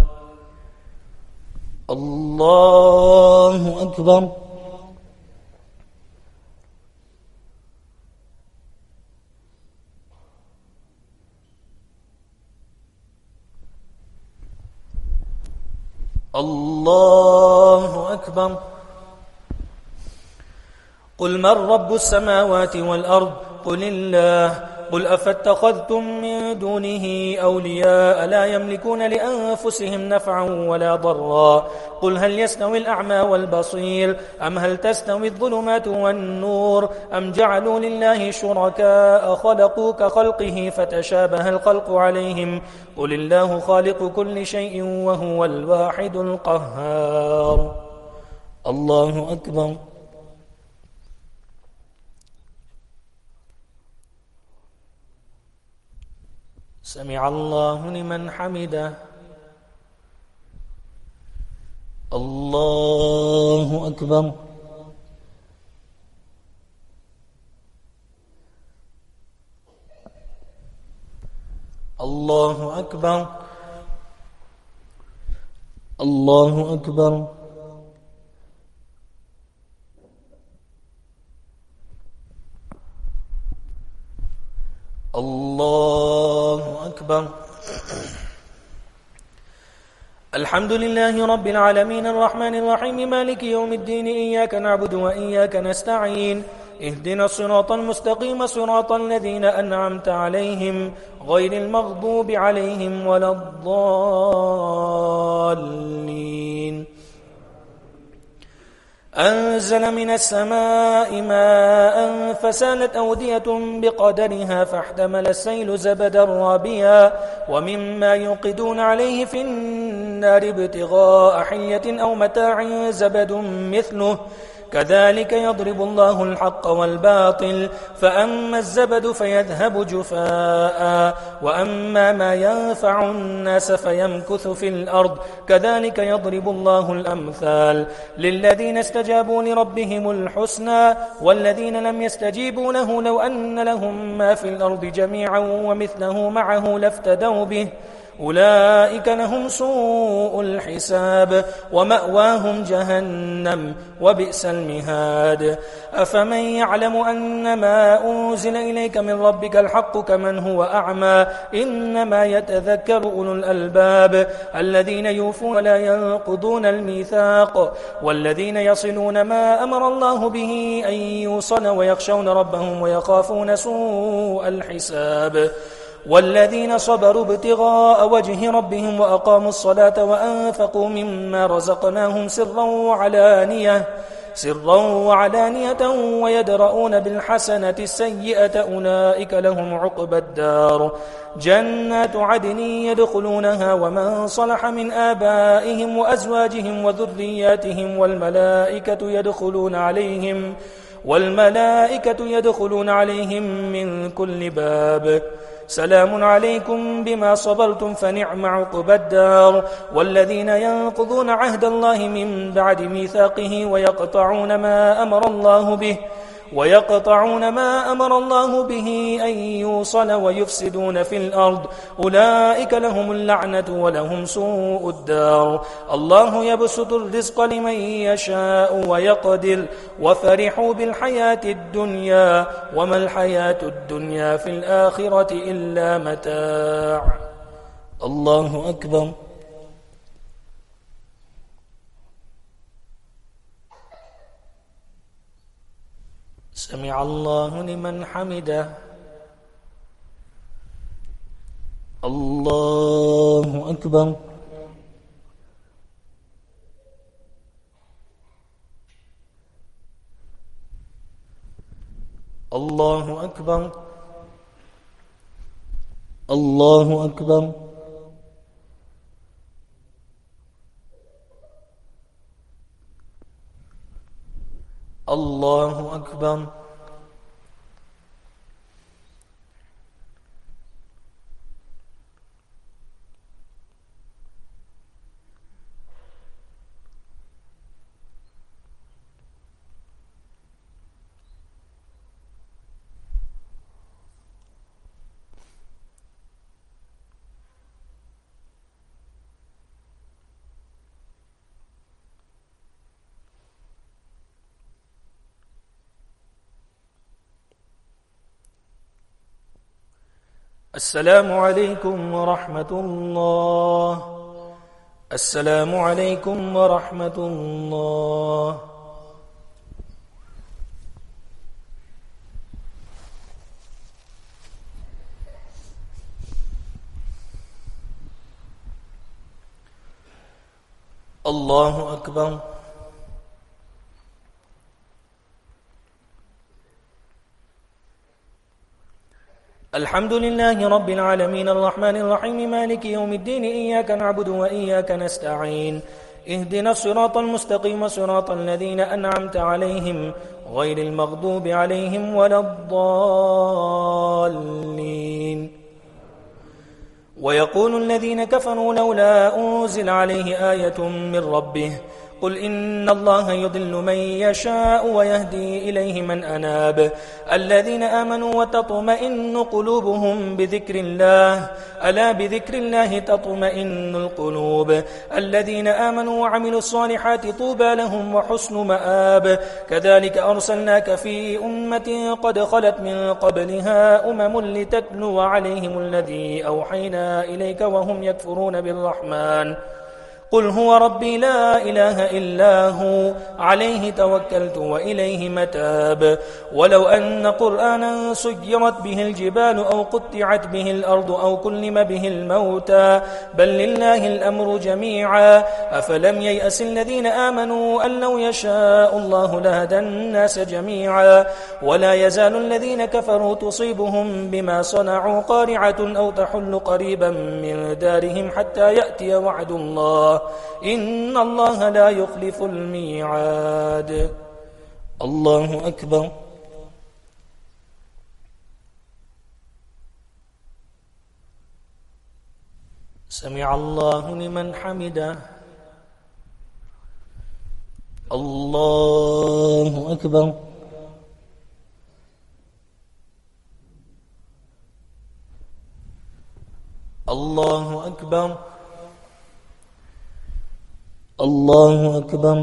C: الله أكبر. الله أكبر. قل من رب السماوات والأرض قل الله قل أفاتخذتم من دونه أولياء لا يملكون لأنفسهم نفعا ولا ضرا قل هل يستوي الأعمى والبصير أم هل تستوي الظلمات والنور أم جعلوا لله شركاء خلقوا كخلقه فتشابه الخلق عليهم قل الله خالق كل شيء وهو الواحد القهار. الله أكبر. سمع الله لمن حمده. الله أكبر. الله أكبر. الله أكبر. الله أكبر. الحمد لله رب العالمين الرحمن الرحيم مالك يوم الدين إياك نعبد وإياك نستعين اهدنا الصراط المستقيم صراط الذين أنعمت عليهم غير المغضوب عليهم ولا الضالين. أنزل من السماء ماء فسالت أودية بقدرها فاحتمل السيل زبدا رابيا ومما يوقدون عليه في النار ابتغاء حلية أو متاع زبد مثله كذلك يضرب الله الحق والباطل فأما الزبد فيذهب جفاء وأما ما ينفع الناس فيمكث في الأرض كذلك يضرب الله الأمثال للذين استجابوا لربهم الحسنى والذين لم يستجيبوا له لو أن لهم ما في الأرض جميعا ومثله معه لافتدوا به أولئك لهم سوء الحساب ومأواهم جهنم وبئس المهاد. أفمن يعلم أن ما أنزل إليك من ربك الحق كمن هو أعمى إنما يتذكر أولو الألباب الذين يوفون ولا ينقضون الميثاق والذين يصلون ما أمر الله به أن يوصل ويخشون ربهم ويخافون سوء الحساب والذين صبروا ابتغاء وجه ربهم وأقاموا الصلاة وأنفقوا مما رزقناهم سرا وعلانية ويدرؤون بالحسنة السيئة أولئك لهم عقبى الدار جنات عدن يدخلونها ومن صلح من آبائهم وأزواجهم وذرياتهم والملائكة يدخلون عليهم من كل باب سلام عليكم بما صبرتم فنعم عقبى الدار. والذين ينقضون عهد الله من بعد ميثاقه ويقطعون ما أمر الله به أن يوصل ويفسدون في الأرض أولئك لهم اللعنة ولهم سوء الدار. الله يبسط الرزق لمن يشاء ويقدر وفرحوا بالحياة الدنيا وما الحياة الدنيا في الآخرة إلا متاع. الله أكبر. سمع الله لمن حمده. الله أكبر. الله أكبر. الله أكبر. الله أكبر. السلام عليكم ورحمة الله. السلام عليكم ورحمة الله. الله أكبر. الحمد لله رب العالمين الرحمن الرحيم مالك يوم الدين إياك نعبد وإياك نستعين اهدنا الصراط المستقيم صراط الذين أنعمت عليهم غير المغضوب عليهم ولا الضالين. ويقول الذين كفروا لولا أنزل عليه آية من ربه قل إن الله يضل من يشاء ويهدي إليه من أناب الذين آمنوا وتطمئن قلوبهم بذكر الله ألا بذكر الله تطمئن القلوب الذين آمنوا وعملوا الصالحات طوبى لهم وحسن مآب كذلك أرسلناك في أمة قد خلت من قبلها لتتلو عليهم الذي أوحينا إليك وهم يكفرون بالرحمن قل هو ربي لا إله إلا هو عليه توكلت وإليه متاب ولو أن قرآنا سيرت به الجبال أو قطعت به الأرض أو كلم به الموتى بل لله الأمر جميعا أفلم ييأس الذين آمنوا أن لو يشاء الله لهدى الناس جميعا ولا يزال الذين كفروا تصيبهم بما صنعوا قارعة أو تحل قريبا من دارهم حتى يأتي وعد الله إن الله لا يخلف الميعاد. الله أكبر. سمع الله لمن حمده. الله أكبر. الله أكبر. الله أكبر.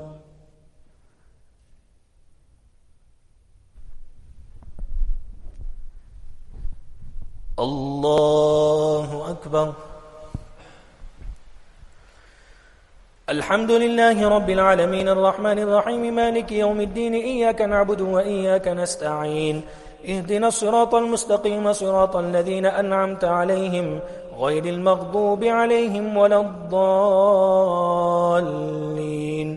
C: الله أكبر. الحمد لله رب العالمين الرحمن الرحيم مالك يوم الدين إياك نعبد وإياك نستعين اهدنا الصراط المستقيم صراط الذين أنعمت عليهم غير المغضوب عليهم ولا الضالين.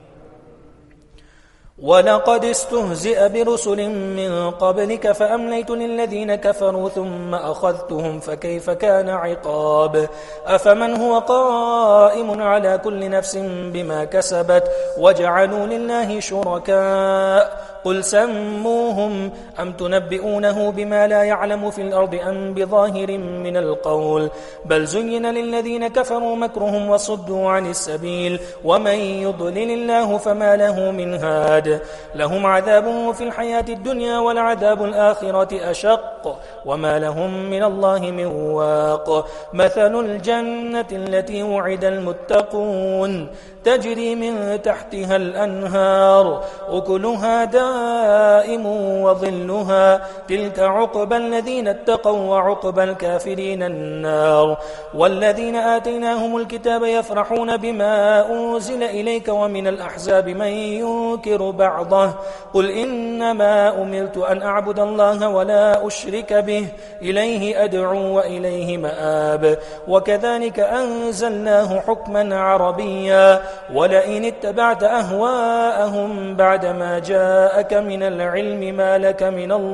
C: ولقد استهزئ برسل من قبلك فأمليت للذين كفروا ثم أخذتهم فكيف كان عقاب أفمن هو قائم على كل نفس بما كسبت وجعلوا لله شركاء قل سموهم أم تنبئونه بما لا يعلم في الأرض أم بظاهر من القول بل زين للذين كفروا مكرهم وصدوا عن السبيل ومن يضلل الله فما له من هاد لهم عذاب في الحياة الدنيا والعذاب الآخرة أشق وما لهم من الله من واق مثل الجنة التي وعد المتقون تجري من تحتها الأنهار أكلها دائم وظلها تلك عقبى الذين اتقوا وعقبى الكافرين النار والذين آتيناهم الكتاب يفرحون بما أنزل إليك ومن الأحزاب من ينكر بعضه قل إنما أمرت أن أعبد الله ولا أشرك به إليه أدعو وإليه مآب وكذلك أنزلناه حكما عربيا ولئن اتبعت أهواءهم بعدما جاءك من العلم ما لك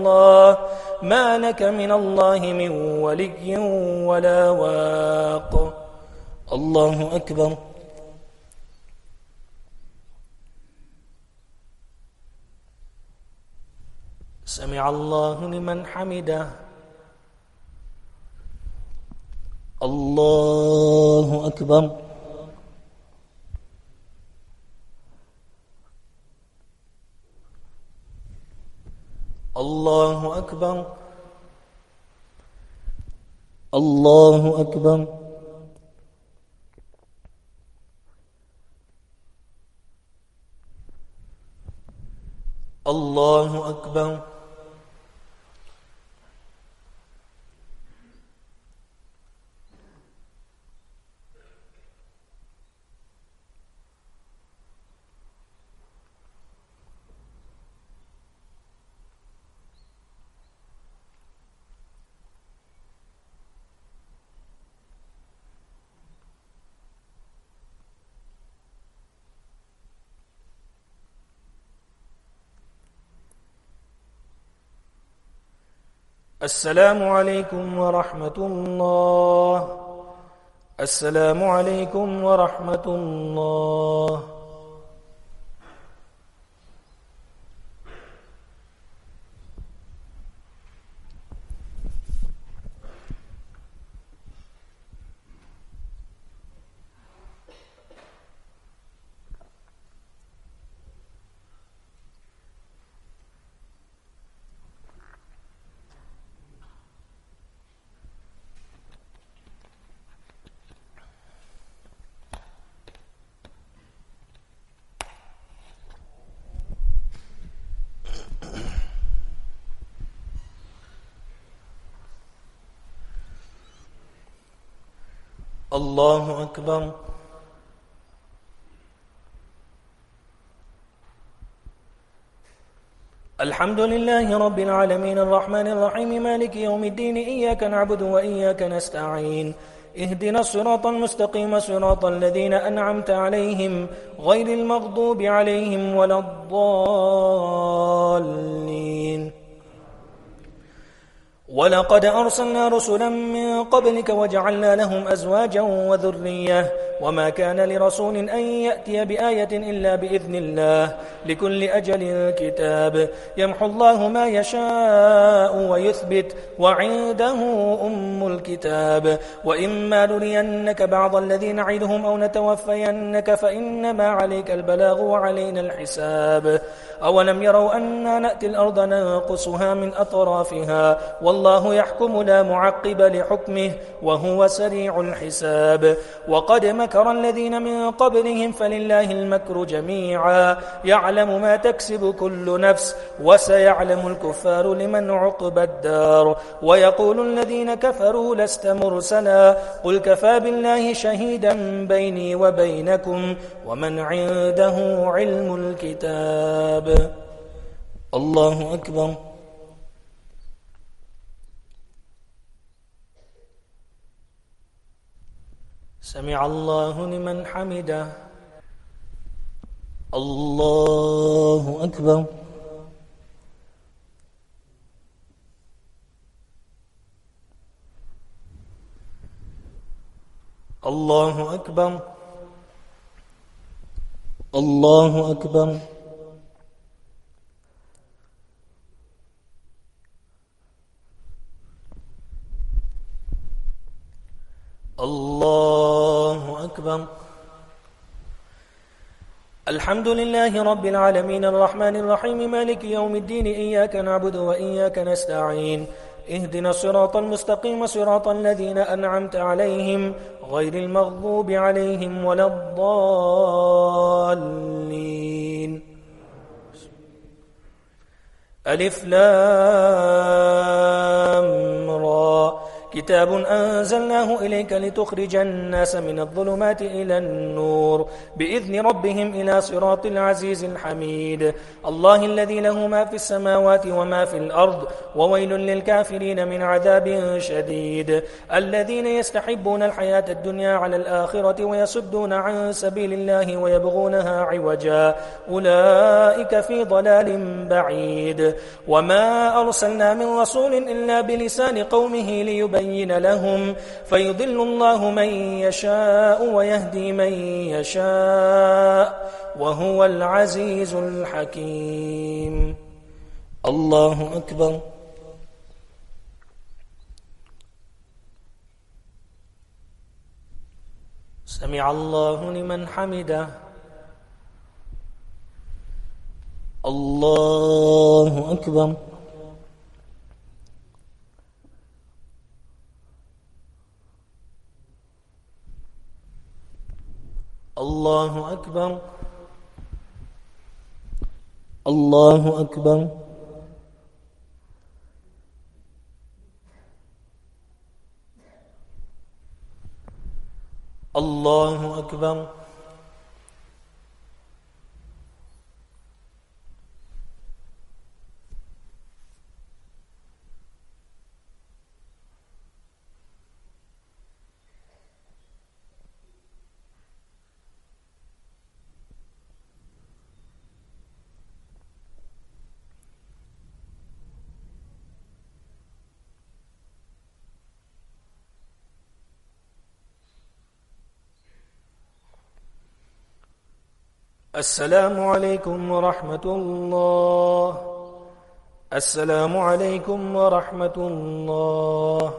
C: من الله من ولي ولا واق. الله أكبر. سمع الله لمن حمده. الله أكبر. الله أكبر. الله أكبر. الله أكبر. السلام عليكم ورحمة الله. السلام عليكم ورحمة الله. الله أكبر. الحمد لله رب العالمين الرحمن الرحيم مالك يوم الدين إياك نعبد وإياك نستعين اهدنا الصراط المستقيم صراط الذين أنعمت عليهم غير المغضوب عليهم ولا الضالين. ولقد أرسلنا رسلا من قبلك وجعلنا لهم أزواجا وذرية وما كان لرسول أن يأتي بآية إلا بإذن الله لكل أجل كتاب يمحو الله ما يشاء ويثبت وعنده أم الكتاب وإما نرينك بعض الذي نعدهم أو نتوفينك فإنما عليك البلاغ وعلينا الحساب. أولم يروا أنا نأتي الأرض ننقصها من أطرافها والله يحكم لا معقب لحكمه وهو سريع الحساب. وقد مكر الذين من قبلهم فلله المكر جميعا يعلم ما تكسب كل نفس وسيعلم الكفار لمن عقبى الدار. ويقول الذين كفروا لست مرسلا قل كفى بالله شهيدا بيني وبينكم ومن عنده علم الكتاب. الله أكبر. سمع الله لمن حمده. الله أكبر. الله أكبر. الله أكبر. الله أكبر. الحمد لله رب العالمين الرحمن الرحيم مالك يوم الدين إياك نعبد وإياك نستعين اهدنا الصراط المستقيم صراط الذين أنعمت عليهم غير المغضوب عليهم ولا الضالين. ألف لام را كتاب أنزلناه إليك لتخرج الناس من الظلمات إلى النور بإذن ربهم إلى صراط العزيز الحميد. الله الذي له ما في السماوات وما في الأرض وويل للكافرين من عذاب شديد. الذين يستحبون الحياة الدنيا على الآخرة ويصدون عن سبيل الله ويبغونها عوجا أولئك في ضلال بعيد. وما أرسلنا من رسول إلا بلسان قومه ليبين لهم فيضل الله من يشاء ويهدي من يشاء وهو العزيز الحكيم. الله أكبر. سمع الله لمن حمده. الله أكبر. الله أكبر. الله أكبر. الله أكبر. السلام عليكم ورحمة الله. السلام عليكم ورحمة الله.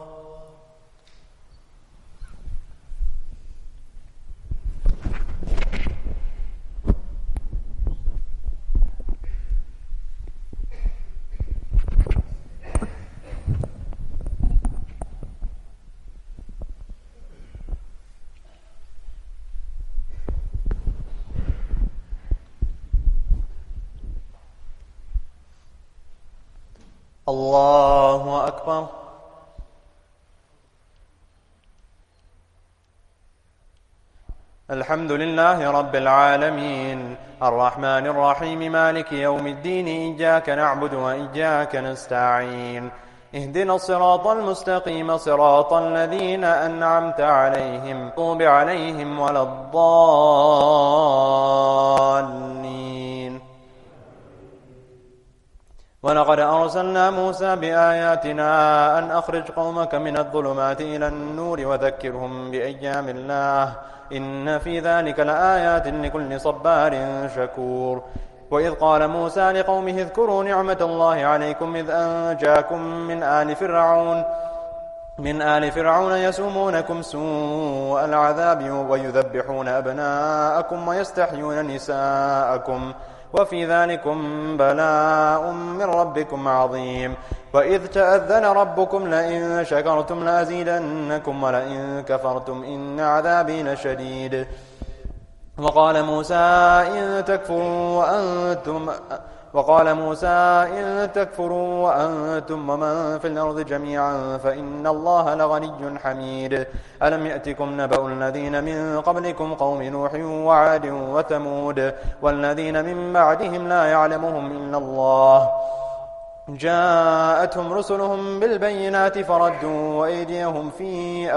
D: الله أكبر. الحمد لله رب العالمين الرحمن الرحيم مالك يوم الدين إياك نعبد وإياك نستعين اهدنا الصراط المستقيم صراط الذين أنعمت عليهم طوب عليهم ولا الضالين. ولقد أرسلنا موسى بآياتنا أن أخرج قومك من الظلمات إلى النور وذكرهم بأيام الله إن في ذلك لآيات لكل صبار شكور. وإذ قال موسى لقومه اذكروا نعمة الله عليكم إذ أنجاكم من آل فرعون يسومونكم سوء العذاب ويذبحون أبناءكم ويستحيون نساءكم وفي ذلكم بلاء من ربكم عظيم. وإذ تأذن ربكم لئن شكرتم لأزيدنكم ولئن كفرتم إن عذابي لشديد. وقال موسى إن تكفروا وأنتم ومن في الأرض جميعا فإن الله لغني حميد. ألم يأتكم نبأ الذين من قبلكم قوم نوح وعاد وثمود والذين من بعدهم لا يعلمهم إلا الله جاءتهم رسلهم بالبينات فردوا أيديهم في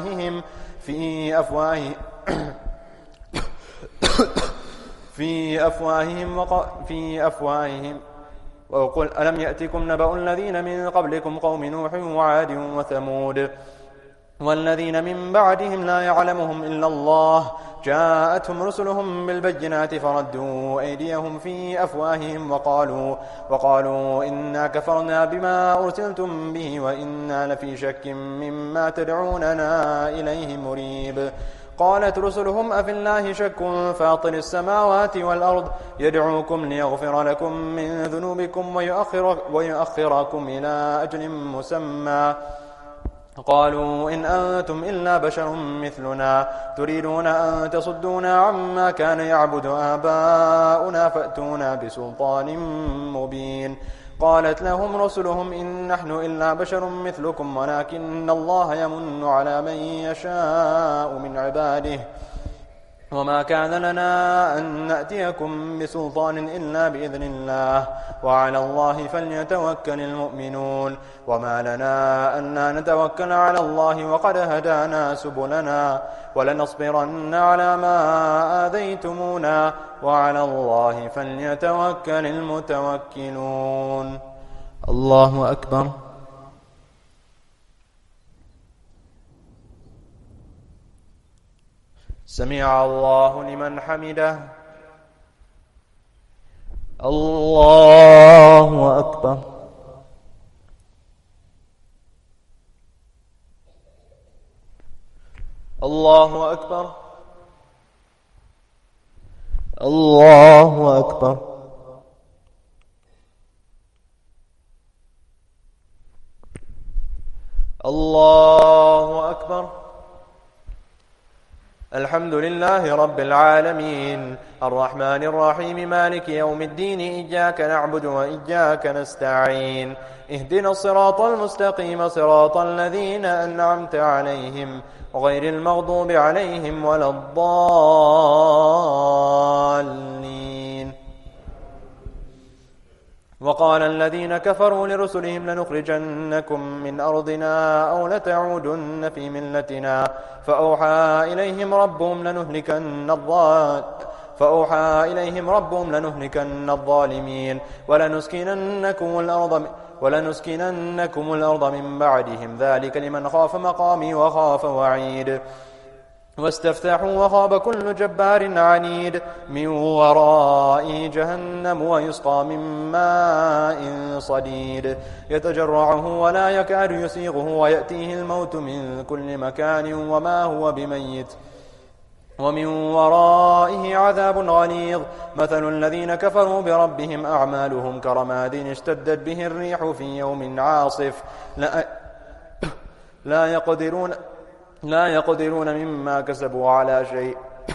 D: أفواههم وقل ألم يأتكم نبأ الذين من قبلكم قوم نوح وعاد وثمود والذين من بعدهم لا يعلمهم إلا الله جاءتهم رسلهم بالبينات فردوا أيديهم في أفواههم وقالوا إنا كفرنا بما أرسلتم به وإنا لفي شك مما تدعوننا إليه مريب. قالت رسلهم أفي الله شك فاطر السماوات والأرض يدعوكم ليغفر لكم من ذنوبكم ويؤخركم إلى أجل مسمى قالوا إن أنتم إلا بشر مثلنا تريدون أن تصدونا عما كان يعبد آباؤنا فأتونا بسلطان مبين. قالت لهم رسلهم إن نحن إلا بشر مثلكم ولكن الله يمن على من يشاء من عباده وما كان لنا أن نأتيكم بسلطان إلا بإذن الله وعلى الله فليتوكل المؤمنون. وما لنا أن نتوكل على الله وقد هدانا سبلنا ولنصبرن على ما آذيتمونا وعلى الله فليتوكل المتوكلون. الله أكبر. سمع الله لمن حمده. الله أكبر. الله أكبر. الله أكبر. الله أكبر. الحمد لله رب العالمين الرحمن الرحيم مالك يوم الدين إياك نعبد وإياك نستعين اهدنا الصراط المستقيم صراط الذين أنعمت عليهم غير المغضوب عليهم ولا الضالين. وقال الذين كفروا لرسلهم لنخرجنكم من أرضنا أو لتعودن في ملتنا فأوحى إليهم ربهم لنهلكن الظالمين ولنسكننكم الأرض من بعدهم ذلك لمن خاف مقامي وخاف وعيد. واستفتحوا وخاب كل جبار عنيد من ورائه جهنم ويسقى من ماء صديد يتجرعه ولا يكاد يسيغه ويأتيه الموت من كل مكان وما هو بميت ومن ورائه عذاب غليظ مثل الذين كفروا بربهم أعمالهم كرماد اشتدت به الريح في يوم عاصف لا يقدرون مما كسبوا على شيء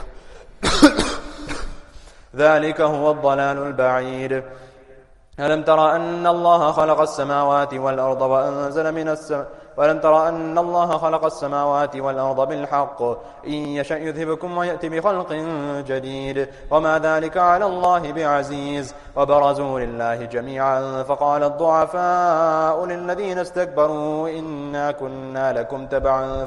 D: ذلك هو الضلال البعيد ألم تر أن الله خلق السماوات والأرض ولم تر أن الله خلق السماوات والأرض بالحق إن يشأ يذهبكم ويأتي بخلق جديد وما ذلك على الله بعزيز وبرزوا لله جميعا فقال الضعفاء للذين استكبروا إنا كنا لكم تبعا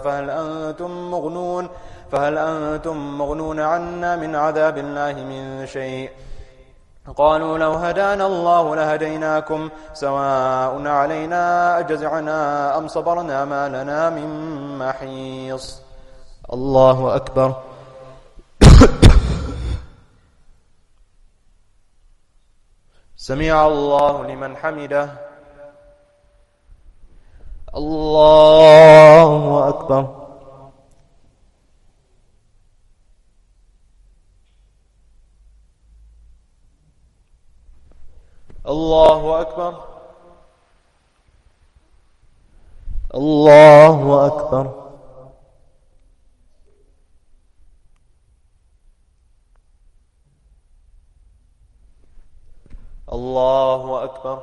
D: فهل أنتم مغنون عنا من عذاب الله من شيء قالوا لو هدانا الله لهديناكم سواء علينا أجزعنا أم صبرنا ما لنا من محيص الله أكبر سمع الله لمن حمده الله أكبر الله أكبر الله أكبر الله أكبر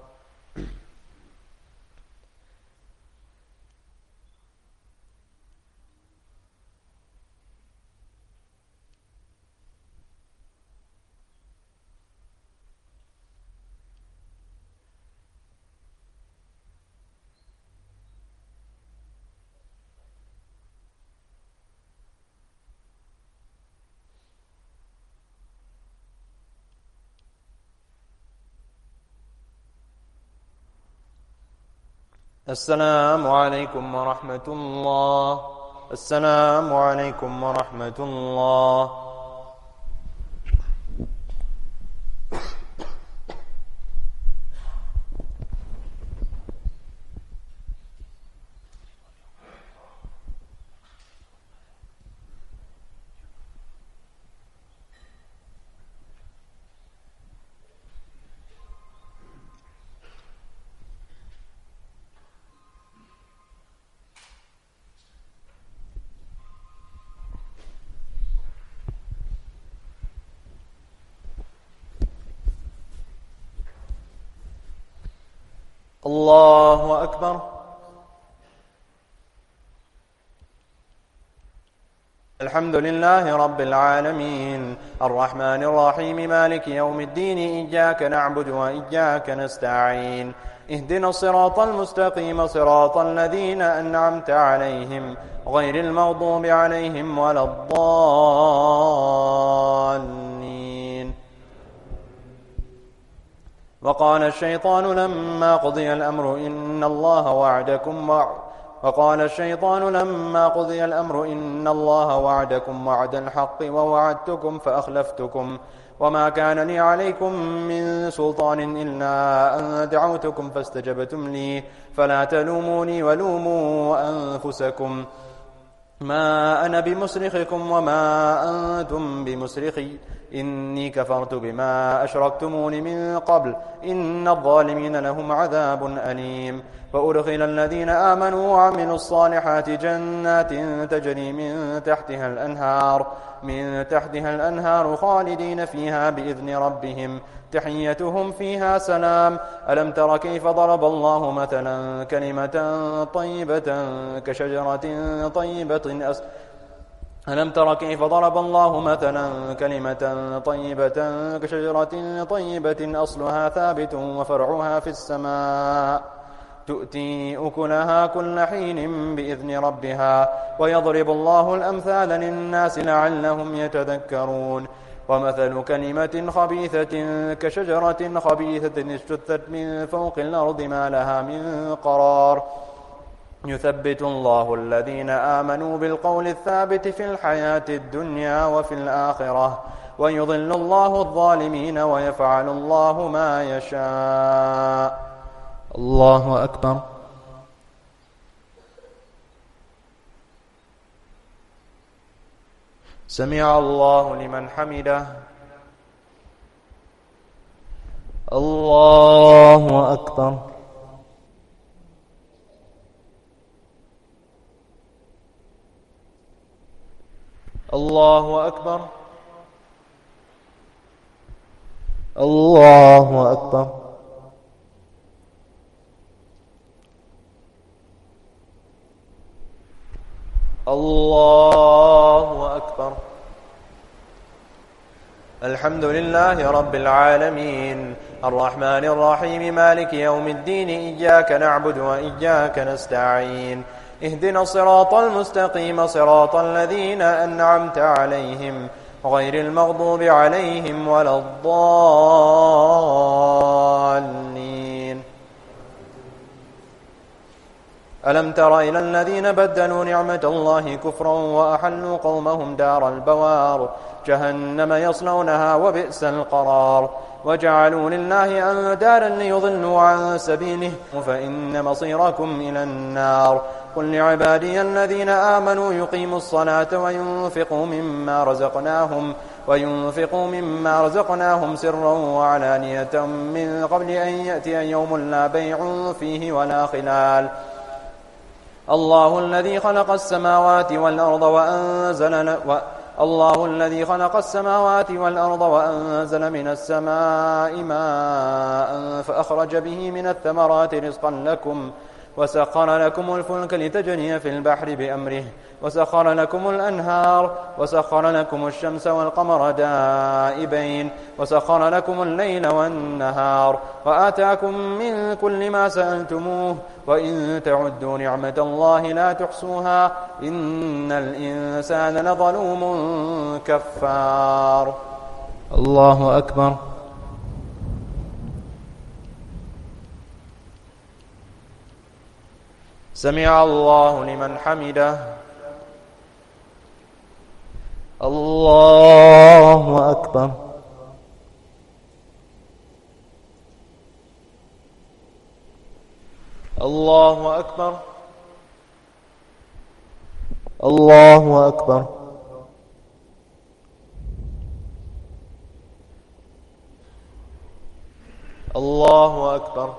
D: السلام عليكم ورحمة الله السلام عليكم ورحمة الله الله أكبر الحمد لله رب العالمين الرحمن الرحيم مالك يوم الدين إياك نعبد وإياك نستعين اهدنا الصراط المستقيم صراط الذين أنعمت عليهم غير المغضوب عليهم ولا الضالين وقال الشيطان لما قضي الأمر إن الله وعدكم وعد الحق ووعدتكم فأخلفتكم وما كان لي عليكم من سلطان إلا أن دعوتكم فاستجبتم لي فلا تلوموني ولوموا أنفسكم ما أنا بمصرخكم وما أنتم بمصرخي إني كفرت بما أشركتمون من قبل إن الظالمين لهم عذاب أليم فأدخل الذين آمنوا وعملوا الصالحات جنات تجري من تحتها الأنهار خالدين فيها بإذن ربهم تحيتهم فيها سلام ألم تر كيف ضرب الله مثلا كلمة طيبة كشجرة طيبة أصلها ثابت وفرعها في السماء تؤتي أكلها كل حين بإذن ربها ويضرب الله الأمثال للناس لعلهم يتذكرون ومثل كلمة خبيثة كشجرة خبيثة اجتثت من فوق الأرض ما لها من قرار يثبت الله الذين آمنوا بالقول الثابت في الحياة الدنيا وفي الآخرة ويضل الله الظالمين ويفعل الله ما يشاء. الله أكبر. سمع الله لمن حمده. الله أكبر. الله أكبر. الله أكبر. الله أكبر. الحمد لله رب العالمين الرحمن الرحيم مالك يوم الدين إياك نعبد وإياك نستعين اهدنا الصراط المستقيم صراط الذين أنعمت عليهم غير المغضوب عليهم ولا الضالين. ألم تر إلى الذين بدلوا نعمة الله كفرا وأحلوا قومهم دار البوار جهنم يصلونها وبئس القرار وجعلوا لله أندادا ليضلوا عن سبيله فإن مصيركم إلى النار. قل لعبادي الذين آمنوا يقيموا الصلاة وينفقوا مما رزقناهم سرا وعلانية من قبل أن يأتي يوم لا بيع فيه ولا خلال. الله الذي خلق السماوات والأرض وأنزل من السماء ماء فأخرج به من الثمرات رزقا لكم وسخر لكم الفلك لتجري في البحر بأمره وسخر لكم الأنهار وسخر لكم الشمس والقمر دائبين وسخر لكم الليل والنهار وآتاكم من كل ما سألتموه وإن تعدوا نعمة الله لا تحصوها إن الإنسان لظلوم كفار. الله أكبر. سمع الله لمن حمده. الله أكبر. الله أكبر. الله أكبر. الله أكبر.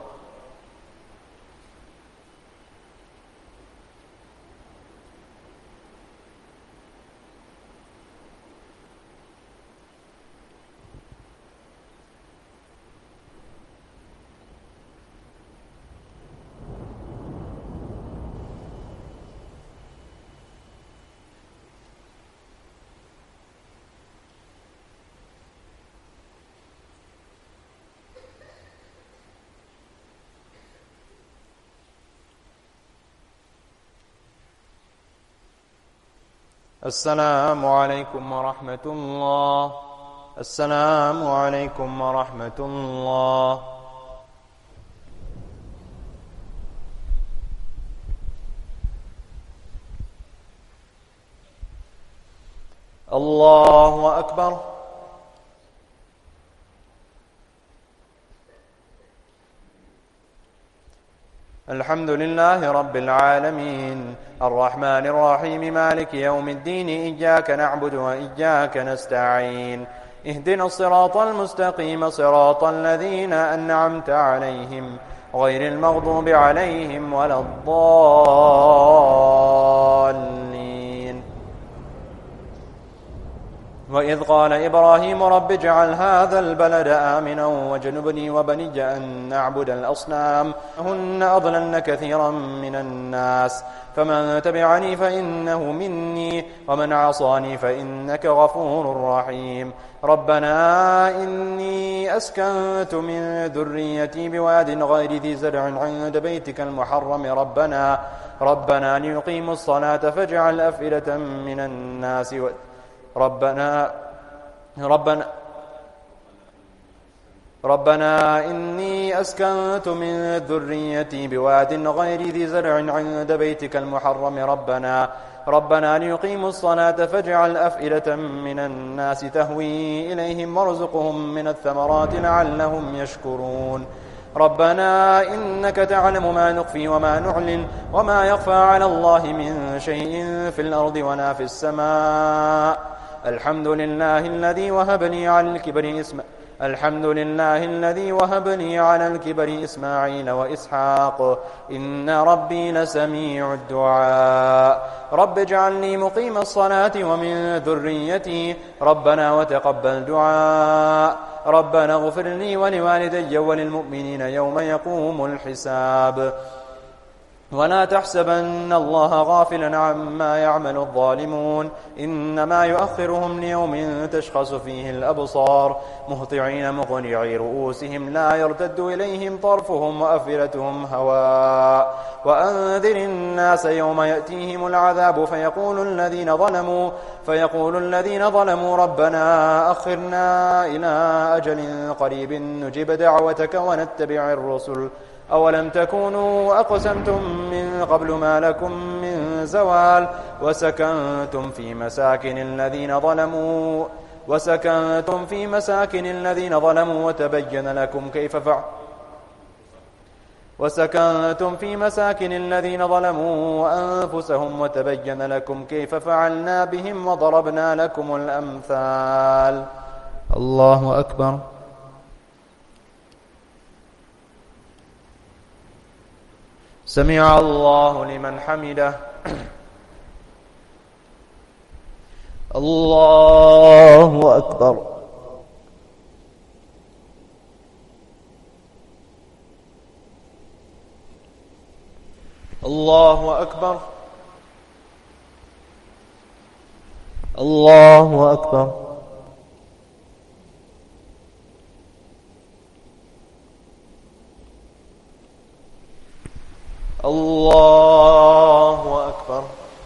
D: السلام عليكم ورحمة الله. السلام عليكم ورحمة الله. الله أكبر. الحمد لله رب العالمين الرحمن الرحيم مالك يوم الدين إياك نعبد وإياك نستعين اهدنا الصراط المستقيم صراط الذين أنعمت عليهم غير المغضوب عليهم ولا الضالين. وإذ قال إبراهيم رب اجعل هذا البلد آمنا واجنبني وبني أن نعبد الأصنام هن أضللن كثيرا من الناس فمن تبعني فإنه مني ومن عصاني فإنك غفور رحيم. ربنا إني أسكنت من ذريتي بواد غير ذي زرع عند بيتك المحرم ربنا ليقيموا الصلاة فاجعل أفئدة من الناس ربنا إني أسكنت من ذريتي بواد غير ذي زرع عند بيتك المحرم ربنا ليقيموا الصلاة فاجعل أفئدة من الناس تهوي إليهم وارزقهم من الثمرات لعلهم يشكرون ربنا إنك تعلم ما نخفي وما نعلن وما يخفى على الله من شيء في الأرض ولا في السماء الحمد لله الذي وهب لي على الكبر إسماعيل وإسحاق إن ربي لسميع الدعاء رب اجعلني مقيم الصلاة ومن ذريتي ربنا وتقبل دعاء ربنا اغفر لي ولوالدي وللمؤمنين يوم يقوم الحساب ولا تحسبن الله غافلا عما يعمل الظالمون إنما يؤخرهم ليوم تشخص فيه الأبصار مهطعين مقنعي رؤوسهم لا يرتد إليهم طرفهم وأفئدتهم هواء وأنذر الناس يوم يأتيهم العذاب فيقول الذين ظلموا ربنا أخرنا إلى أجل قريب نجب دعوتك ونتبع الرسل أولم تكونوا أقسمتم من قبل ما لكم من زوال وسكنتم في مساكن الذين ظلموا وتبين لكم كيف فعلنا بهم وضربنا لكم الأمثال الله أكبر سمع الله لمن حمده الله أكبر الله أكبر الله أكبر الله أكبر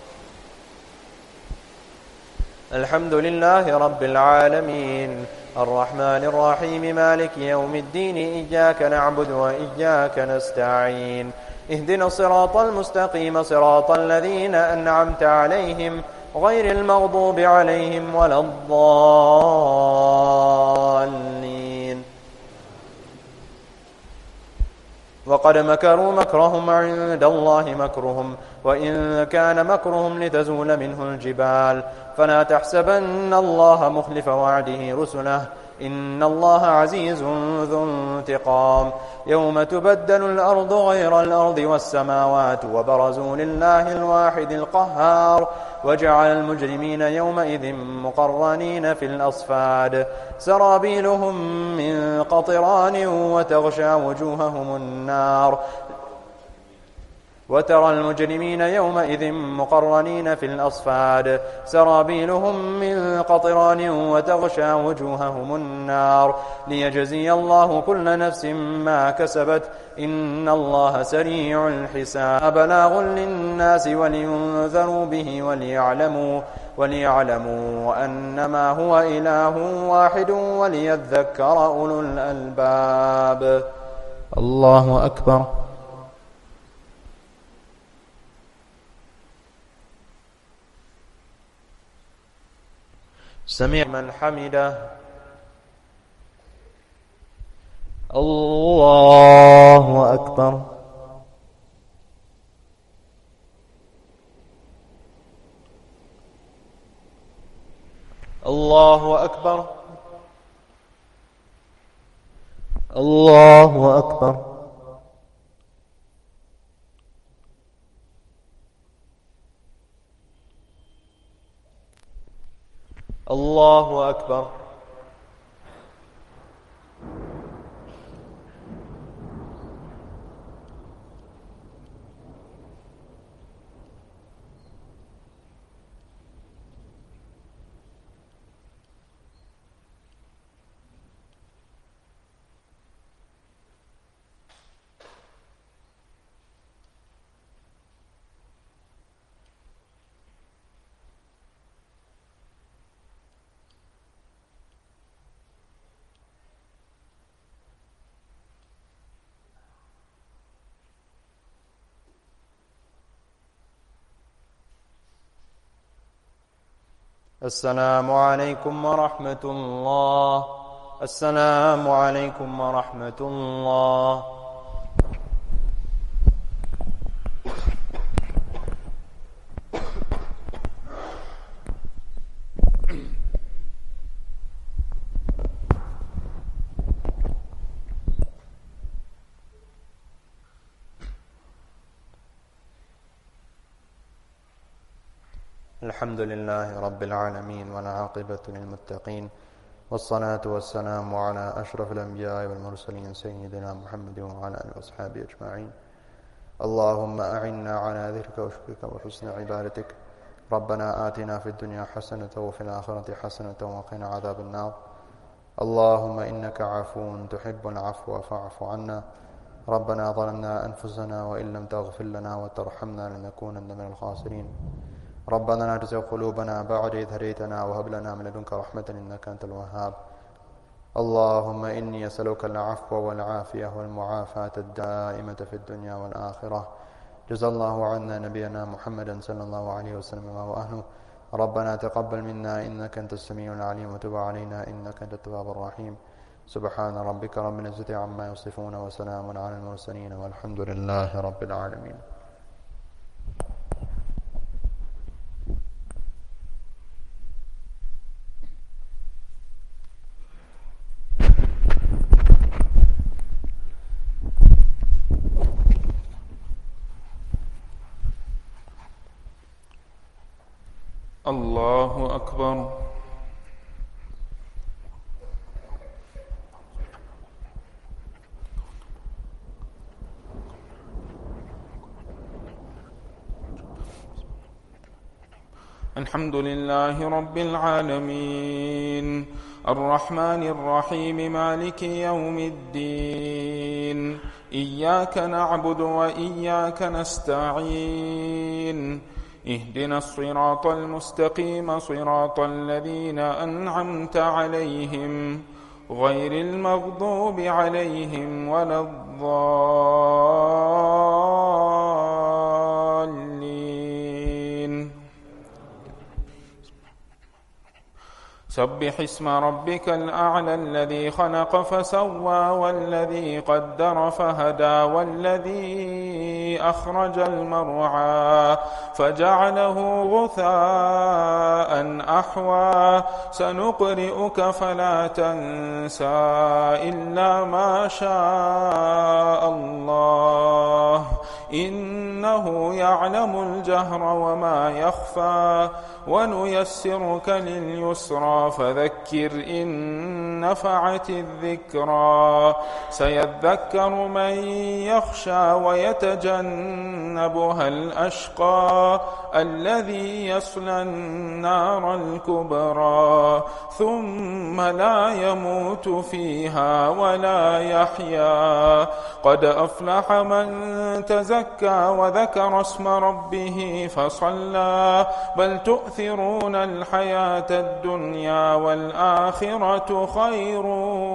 D: الحمد لله رب العالمين الرحمن الرحيم مالك يوم الدين إياك نعبد وإياك نستعين اهدنا الصراط المستقيم صراط الذين أنعمت عليهم غير المغضوب عليهم ولا الضالين وقد مكروا مكرهم عند الله مكرهم وإن كان مكرهم لتزول منه الجبال فلا تحسبن الله مخلف وعده رسله إن الله عزيز ذو انتقام يوم تبدل الأرض غير الأرض والسماوات وبرزوا لله الواحد القهار وجعل المجرمين يومئذ مقرنين في الأصفاد سرابيلهم من قطران وتغشى وجوههم النار وترى المجرمين يومئذ مقرنين في الأصفاد سرابيلهم من قطران وتغشى وجوههم النار ليجزي الله كل نفس ما كسبت إن الله سريع الحساب بلاغ للناس ولينذروا به وليعلموا أنما هو إله واحد وليذكر أولو الألباب الله أكبر سمع من حمده الله أكبر الله أكبر الله أكبر الله أكبر السلام عليكم ورحمة الله. السلام عليكم ورحمة الله. الحمد لله رب العالمين والعاقبة للمتقين، والصلاة والسلام على أشرف الأنبياء والمرسلين سيدنا محمد وعلى آله وأصحابه أجمعين. اللهم أعنا على ذكرك وشكرك وحسن عبادتك. ربنا آتنا في الدنيا حسنة وفي الآخرة حسنة وقنا عذاب النار. اللهم إنك عفو تحب العفو فاعف عنا. ربنا ظلمنا أنفسنا وإن لم تغفر لنا وترحمنا لنكونن من الخاسرين. ربنا لا تزغ قلوبنا بعد إذ هديتنا وهب لنا من لدنك رحمة إنك أنت الوهاب. اللهم إني أسألك العفو والعافية والمعافاة الدائمة في الدنيا والآخرة. جزا الله عنا نبينا محمدا صلى الله عليه وسلم وأهله. ربنا تقبل منا إنك أنت السميع العليم وتب علينا إنك أنت التواب الرحيم. سبحان ربك رب العزة عما يصفون وسلام على المرسلين والحمد لله رب العالمين.
E: الله أكبر. الحمد لله رب العالمين الرحمن الرحيم مالك يوم الدين. إياك نعبد وإياك نستعين. اهدنا الصراط المستقيم صراط الذين أنعمت عليهم غير المغضوب عليهم ولا الضالين. سبح اسم ربك الأعلى الذي خلق فسوى والذي قدر فهدى والذي أخرج المرعى فجعله غثاء أحوى. سنقرئك فلا تنسى إلا ما شاء الله إنه يعلم الجهر وما يخفى. ونيسرك لليسرى فذكر إن نفعت الذكرى. سيذكر من يخشى ويتجنبها الأشقى الذي يصلى النار الكبرى ثم لا يموت فيها ولا يحيا. قد أفلح من تزكى وذكر اسم ربه فصلى. بل تؤثرون الحياة الدنيا والآخرة خير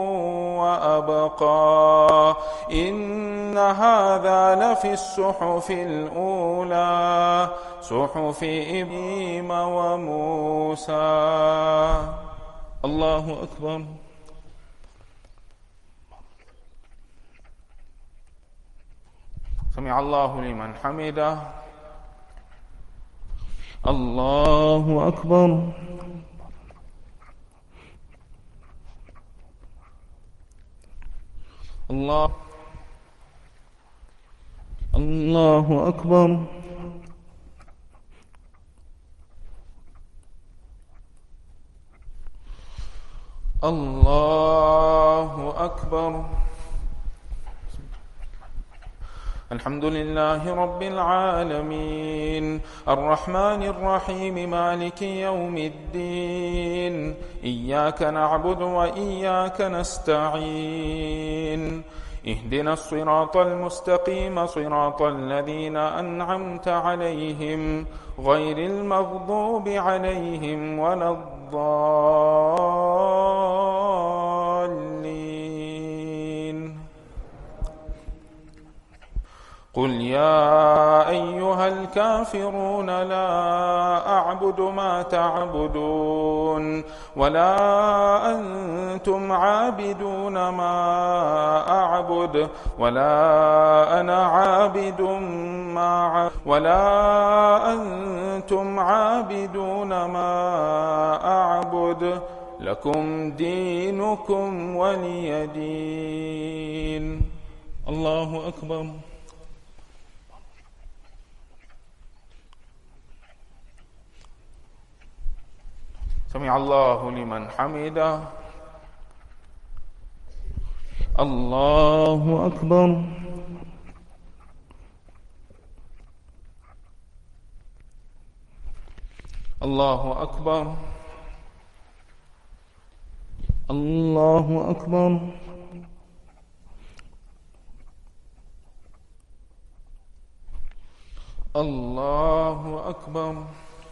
E: وأبقى. إن هذا لفي الصحف الأولى صحف إبراهيم وموسى. الله أكبر. سمع الله لمن حمده. الله أكبر. الله أكبر. الله أكبر. الحمد لله رب العالمين الرحمن الرحيم مالك يوم الدين. إياك نعبد وإياك نستعين. اهدنا الصراط المستقيم صراط الذين أنعمت عليهم غير المغضوب عليهم ولا الضالين. قل يا أيها الكافرون لا أعبد ما تعبدون ولا أنتم عابدون ما أعبد ولا أنا عابد ولا أنتم عابدون ما أعبد لكم دينكم ولي دين. الله أكبر. سمع الله لمن حمده.
A: الله أكبر.
E: الله أكبر.
A: الله أكبر.
E: الله أكبر.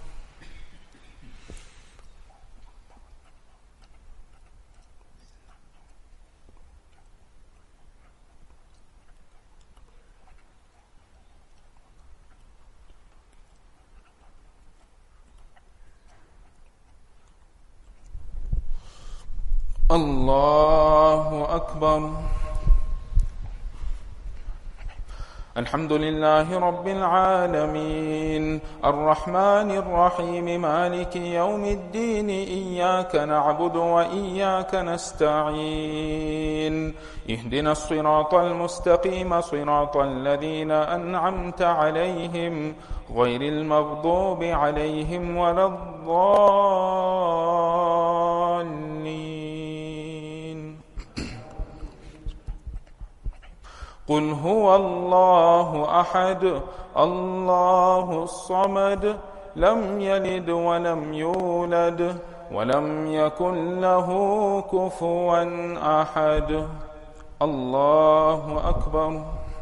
E: الله أكبر. الحمد لله رب العالمين الرحمن الرحيم مالك يوم الدين إياك نعبد وإياك نستعين اهدنا الصراط المستقيم صراط الذين أنعمت عليهم غير المغضوب عليهم ولا الضالين. قل هو الله أحد الله الصمد لم يلد ولم يولد ولم يكن له كفوا أحد. الله أكبر.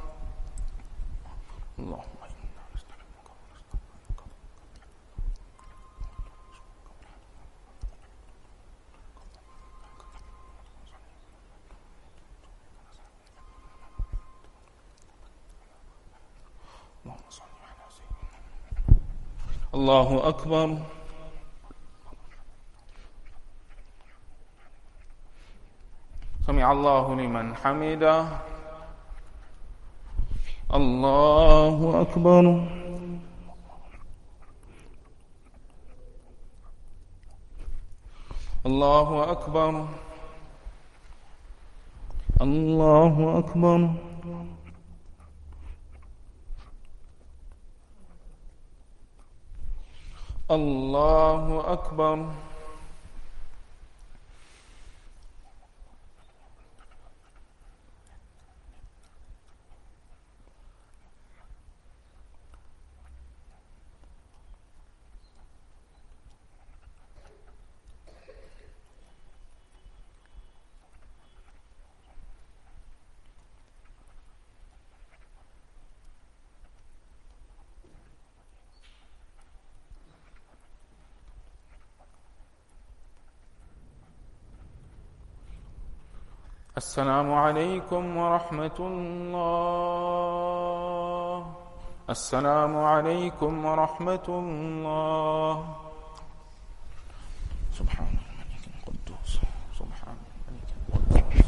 A: الله أكبر.
E: سمع الله لمن حمده.
A: الله أكبر.
E: الله أكبر.
A: الله أكبر.
E: الله أكبر. السلام عليكم ورحمة الله. السلام عليكم ورحمة الله. سبحان الملك القدوس سبحان الملك القدوس.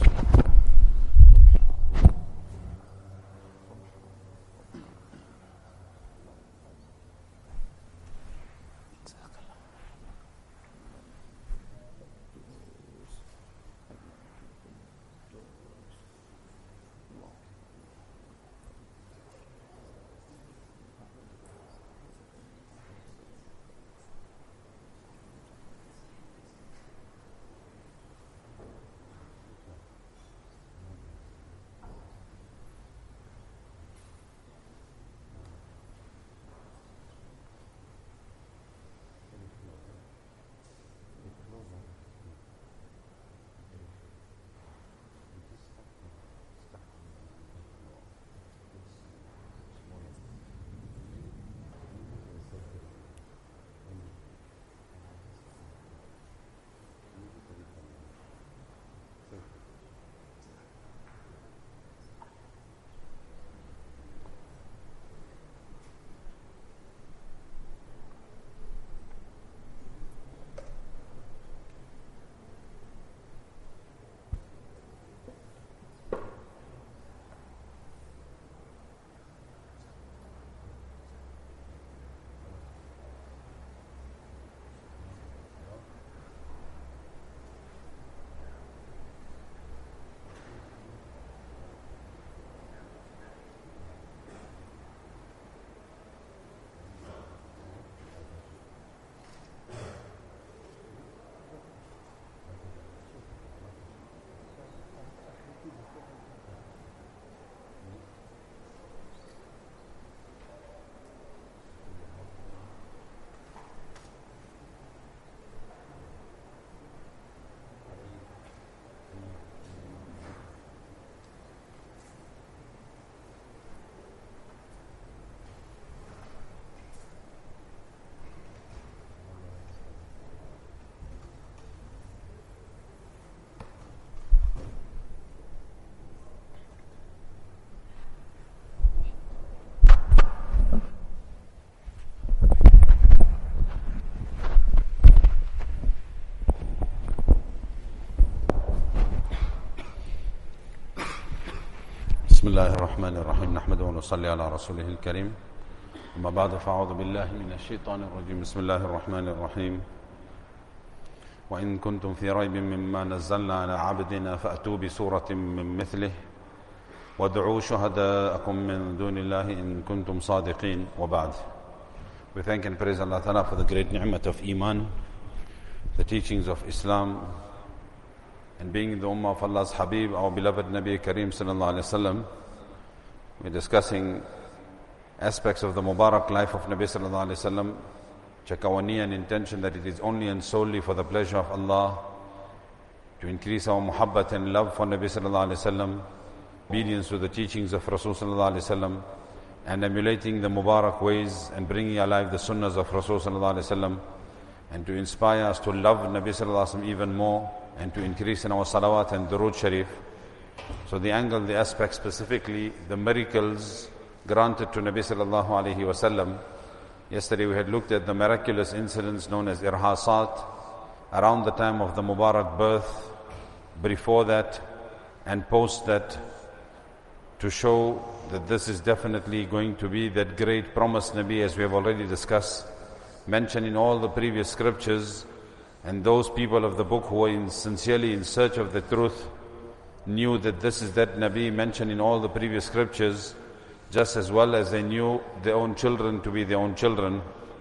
B: بسم الله الرحمن الرحيم نحمده ونصلي على رسوله الكريم أما بعد فأعوذ بالله من الشيطان الرجيم بسم الله الرحمن الرحيم وإن كنتم في ريب مما نزلنا على عبدنا فأتوا بسورة من مثله وادعوا شهداءكم من دون الله إن كنتم صادقين وبعد. We thank and praise Allah Ta'ala for the great ni'mat of Iman, the teachings of Islam, and being the ummah of Allah's Habib, our beloved Nabi Kareem Sallallahu Alaihi Wasallam. We're discussing aspects of the Mubarak life of Nabi Sallallahu Alaihi Wasallam. Check our niyyah and intention that it is only and solely for the pleasure of Allah, to increase our muhabbat and love for Nabi Sallallahu Alaihi Wasallam, obedience to the teachings of Rasul Sallallahu Alaihi Wasallam, and emulating the Mubarak ways and bringing alive the sunnahs of Rasul Sallallahu Alaihi Wasallam, and to inspire us to love Nabi Sallallahu Alaihi Wasallam even more, and to increase in our salawat and durood sharif. So the angle, the aspect specifically, the miracles granted to Nabi Sallallahu Alaihi Wasallam. Yesterday we had looked at the miraculous incidents known as irhasat around the time of the Mubarak birth, before that and post that, to show that this is definitely going to be that great promised Nabi, as we have already discussed, mentioned in all the previous scriptures. And those people of the book who were sincerely in search of the truth knew that this is that Nabi mentioned in all the previous scriptures, just as well as they knew their own children to be their own children.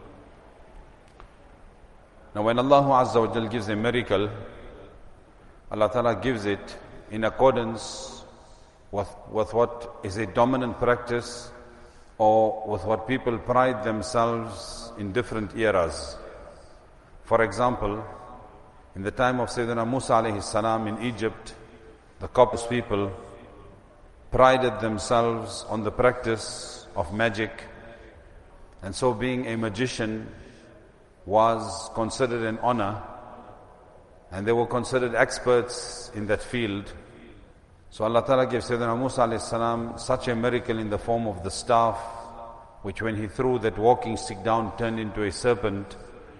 B: Now when Allah Azza wa Jal gives a miracle, Allah Ta'ala gives it in accordance with what is a dominant practice, or with what people pride themselves in different eras. For example, in the time of Sayyidina Musa alayhi salam in Egypt, the Coptic people prided themselves on the practice of magic, and so being a magician was considered an honor, and they were considered experts in that field. So Allah Ta'ala gave Sayyidina Musa alayhi salam such a miracle in the form of the staff, which when he threw that walking stick down turned into a serpent.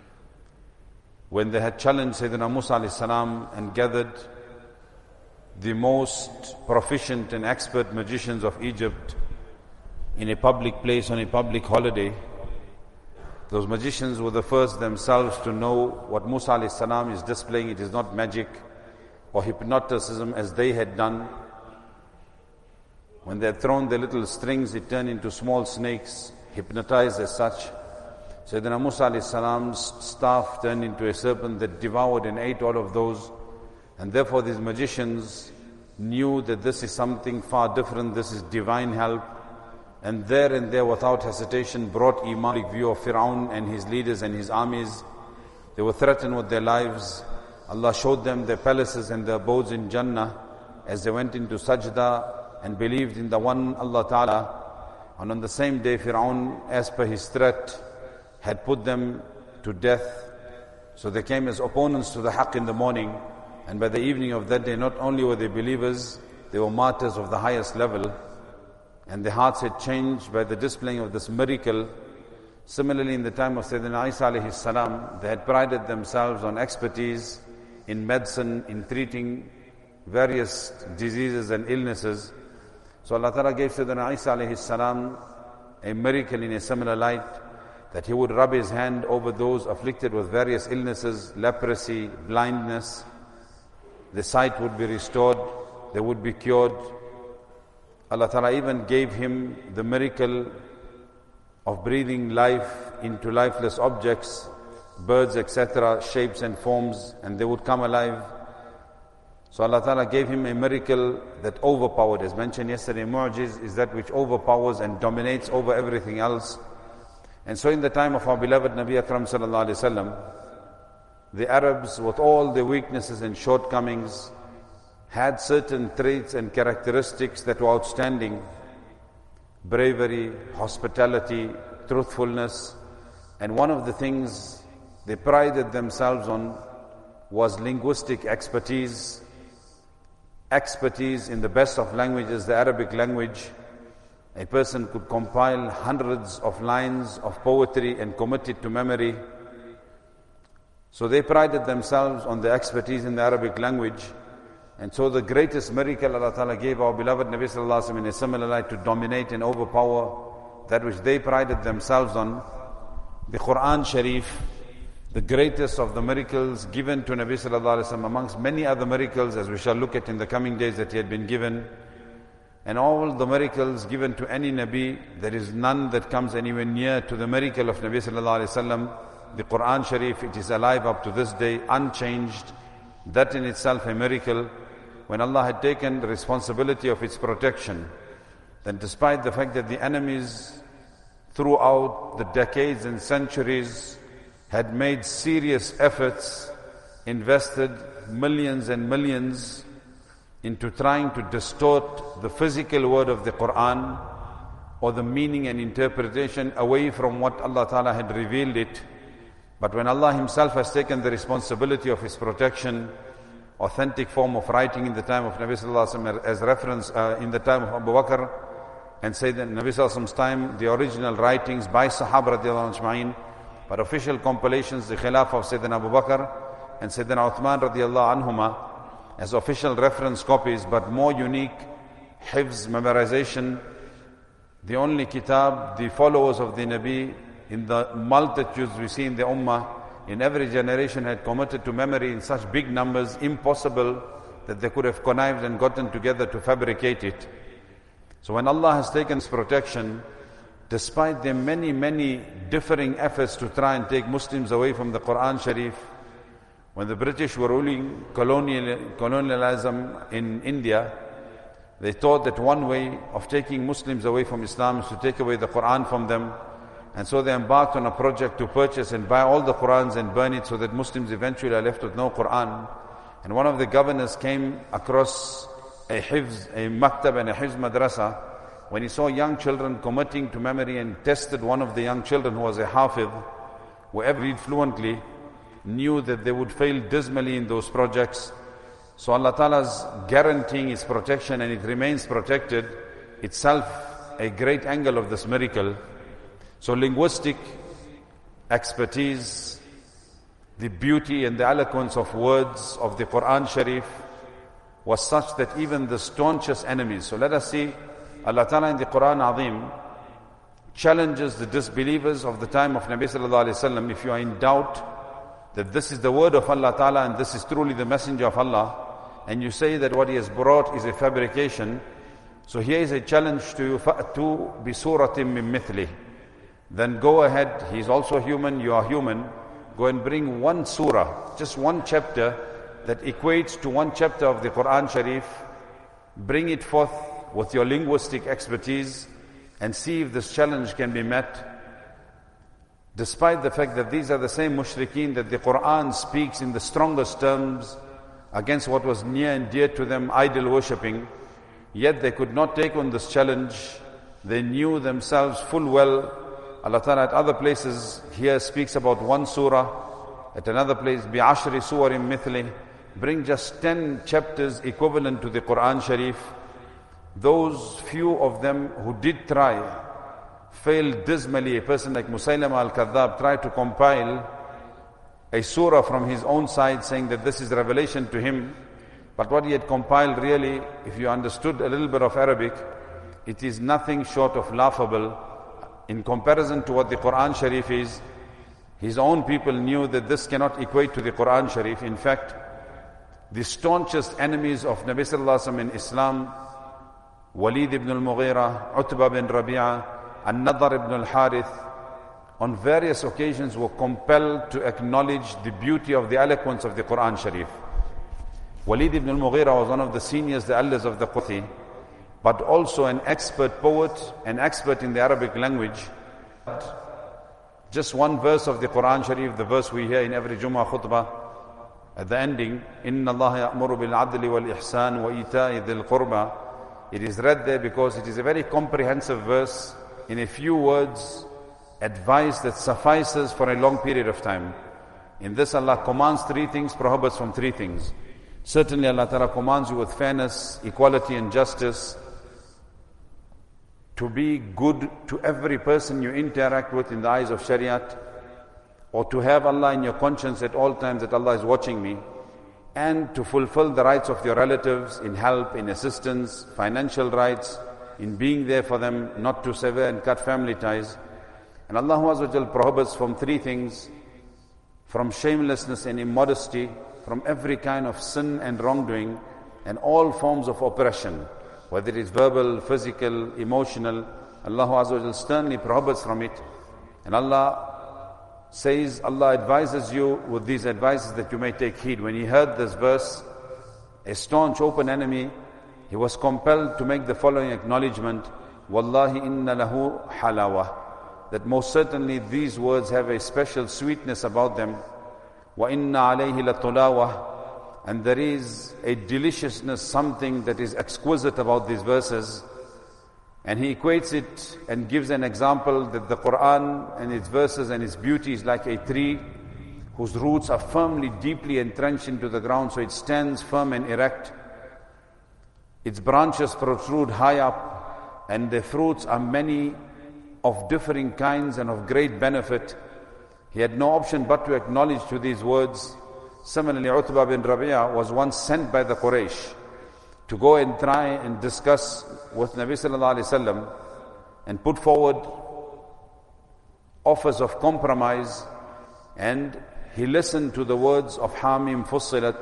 B: When they had challenged Sayyidina Musa alayhi salam and gathered the most proficient and expert magicians of Egypt in a public place on a public holiday, those magicians were the first themselves to know what Musa alayhi salam is displaying. It is not magic or hypnoticism as they had done. When they had thrown their little strings, it turned into small snakes, hypnotized as such. Sayyidina Musa alayhi salam's staff turned into a serpent that devoured and ate all of those. And therefore these magicians knew that this is something far different, this is divine help. And there without hesitation brought Imanic view of Fir'aun and his leaders and his armies. They were threatened with their lives. Allah showed them their palaces and their abodes in Jannah as they went into sajda and believed in the one Allah Ta'ala. And on the same day Fir'aun, as per his threat, had put them to death. So they came as opponents to the haqq in the morning, and by the evening of that day, not only were they believers, they were martyrs of the highest level, and their hearts had changed by the displaying of this miracle. Similarly, in the time of Sayyidina Isa alayhi salam, they had prided themselves on expertise in medicine, in treating various diseases and illnesses. So Allah Ta'ala gave Sayyidina Isa alayhi salam a miracle in a similar light, that he would rub his hand over those afflicted with various illnesses, leprosy, blindness. The sight would be restored, they would be cured. Allah Ta'ala even gave him the miracle of breathing life into lifeless objects, birds, etc., shapes and forms, and they would come alive. So Allah Ta'ala gave him a miracle that overpowered. As mentioned yesterday, mu'jiz is that which overpowers and dominates over everything else. And so in the time of our beloved Nabi Akram Sallallahu Alaihi Wasallam, the Arabs, with all their weaknesses and shortcomings, had certain traits and characteristics that were outstanding. Bravery, hospitality, truthfulness. And one of the things they prided themselves on was linguistic expertise. Expertise in the best of languages, the Arabic language. A person could compile hundreds of lines of poetry and commit it to memory. So they prided themselves on the expertise in the Arabic language. And so the greatest miracle Allah Ta'ala gave our beloved Nabi Sallallahu Alaihi Wasallam in a similar light to dominate and overpower that which they prided themselves on, the Quran Sharif, the greatest of the miracles given to Nabi Sallallahu Alaihi Wasallam amongst many other miracles, as we shall look at in the coming days, that he had been given. And all the miracles given to any Nabi, there is none that comes anywhere near to the miracle of Nabi Sallallahu Alaihi Wasallam. The Quran Sharif, it is alive up to this day, unchanged. That in itself a miracle. When Allah had taken the responsibility of its protection, then despite the fact that the enemies throughout the decades and centuries had made serious efforts, invested millions and millions into trying to distort the physical word of the Quran or the meaning and interpretation away from what Allah Ta'ala had revealed it. But when Allah Himself has taken the responsibility of His protection, authentic form of writing in the time of Nabi Sallallahu Alaihi Wasallam as reference in the time of Abu Bakr, and say that in Nabi Sallallahu Alaihi Wasallam's time, the original writings by Sahaba radiallahu anhu, but official compilations, the Khilafah of Sayyidina Abu Bakr and Sayyidina Uthman radiallahu anhuma, as official reference copies, but more unique, hifz, memorization. The only kitab, the followers of the Nabi, in the multitudes we see in the Ummah, in every generation had committed to memory in such big numbers, impossible that they could have connived and gotten together to fabricate it. So when Allah has taken His protection, despite their many differing efforts to try and take Muslims away from the Quran Sharif, when the British were ruling colonialism in India, they thought that one way of taking Muslims away from Islam is to take away the Quran from them. And so they embarked on a project to purchase and buy all the Qurans and burn it so that Muslims eventually are left with no Quran. And one of the governors came across a hifz, a maktab and a hifz madrasa, when he saw young children committing to memory, and tested one of the young children who was a hafiz, whoever read fluently, knew that they would fail dismally in those projects. So Allah Ta'ala's guaranteeing His protection, and it remains protected, itself a great angle of this miracle. So linguistic expertise, the beauty and the eloquence of words of the Quran Sharif was such that even the staunchest enemies. So let us see, Allah Ta'ala in the Quran Azim challenges the disbelievers of the time of Nabi Sallallahu Alaihi Wasallam. If you are in doubt that this is the word of Allah Ta'ala and this is truly the messenger of Allah, and you say that what He has brought is a fabrication, so here is a challenge to you, فَأْتُوا بِسُورَةٍ مِّن مِثْلِهِ. Then go ahead, He is also human, you are human, go and bring one surah, just one chapter that equates to one chapter of the Quran Sharif. Bring it forth with your linguistic expertise and see if this challenge can be met. Despite the fact that these are the same mushrikeen that the Quran speaks in the strongest terms against what was near and dear to them, idol worshipping, yet they could not take on this challenge. They knew themselves full well. Allah Ta'ala at other places here speaks about one surah, at another place, بِعَشْرِ سُوَرٍ مِثْلِهِ. Bring just 10 chapters equivalent to the Quran Sharif. Those few of them who did try, failed dismally. A person like Musaylama al-Kadhab tried to compile a surah from his own side, saying that this is revelation to him. But what he had compiled really, if you understood a little bit of Arabic, it is nothing short of laughable. In comparison to what the Quran Sharif is, his own people knew that this cannot equate to the Quran Sharif. In fact, the staunchest enemies of Nabi Sallallahu Alaihi Wasallam in Islam, Walid ibn al-Mughira, Utbah bin Rabi'ah, An-Nadar ibn al-Harith, on various occasions were compelled to acknowledge the beauty of the eloquence of the Quran Sharif. Walid ibn al-Mughira was one of the seniors, the elders of the Quthi, but also an expert poet, an expert in the Arabic language. Just one verse of the Quran Sharif, the verse we hear in every Jummah khutbah, at the ending, إِنَّ اللَّهَ يَأْمُرُ بِالْعَدْلِ وَالْإِحْسَانِ وَإِيتَاءِ ذِي الْقُرْبَى. It is read there because it is a very comprehensive verse, in a few words, advice that suffices for a long period of time. In this Allah commands 3 things, prohibits from 3 things. Certainly Allah Ta'ala commands you with fairness, equality and justice, to be good to every person you interact with in the eyes of Shariat, or to have Allah in your conscience at all times that Allah is watching me. and to fulfill the rights of your relatives in help, in assistance, financial rights, in being there for them, not to sever and cut family ties. And Allah Azza wa Jal prohibits from 3 things: from shamelessness and immodesty, from every kind of sin and wrongdoing, and all forms of oppression, whether it is verbal, physical, emotional. Allah Azza wa Jal sternly prohibits from it. And Allah says, Allah advises you with these advices that you may take heed. When he heard this verse, a staunch open enemy, he was compelled to make the following acknowledgement: Wallahi inna lahu halawa, that most certainly these words have a special sweetness about them. Wa inna alayhi latulawa, and there is a deliciousness, something that is exquisite about these verses. And he equates it and gives an example that the Quran and its verses and its beauty is like a tree whose roots are firmly, deeply entrenched into the ground, so it stands firm and erect. Its branches protrude high up, and the fruits are many of differing kinds and of great benefit. He had no option but to acknowledge to these words. Similarly, Utbah bin Rabi'ah was once sent by the Quraysh to go and try and discuss with Nabi sallallahu alaihi wasallam and put forward offers of compromise, and he listened to the words of Hamim Fussilat,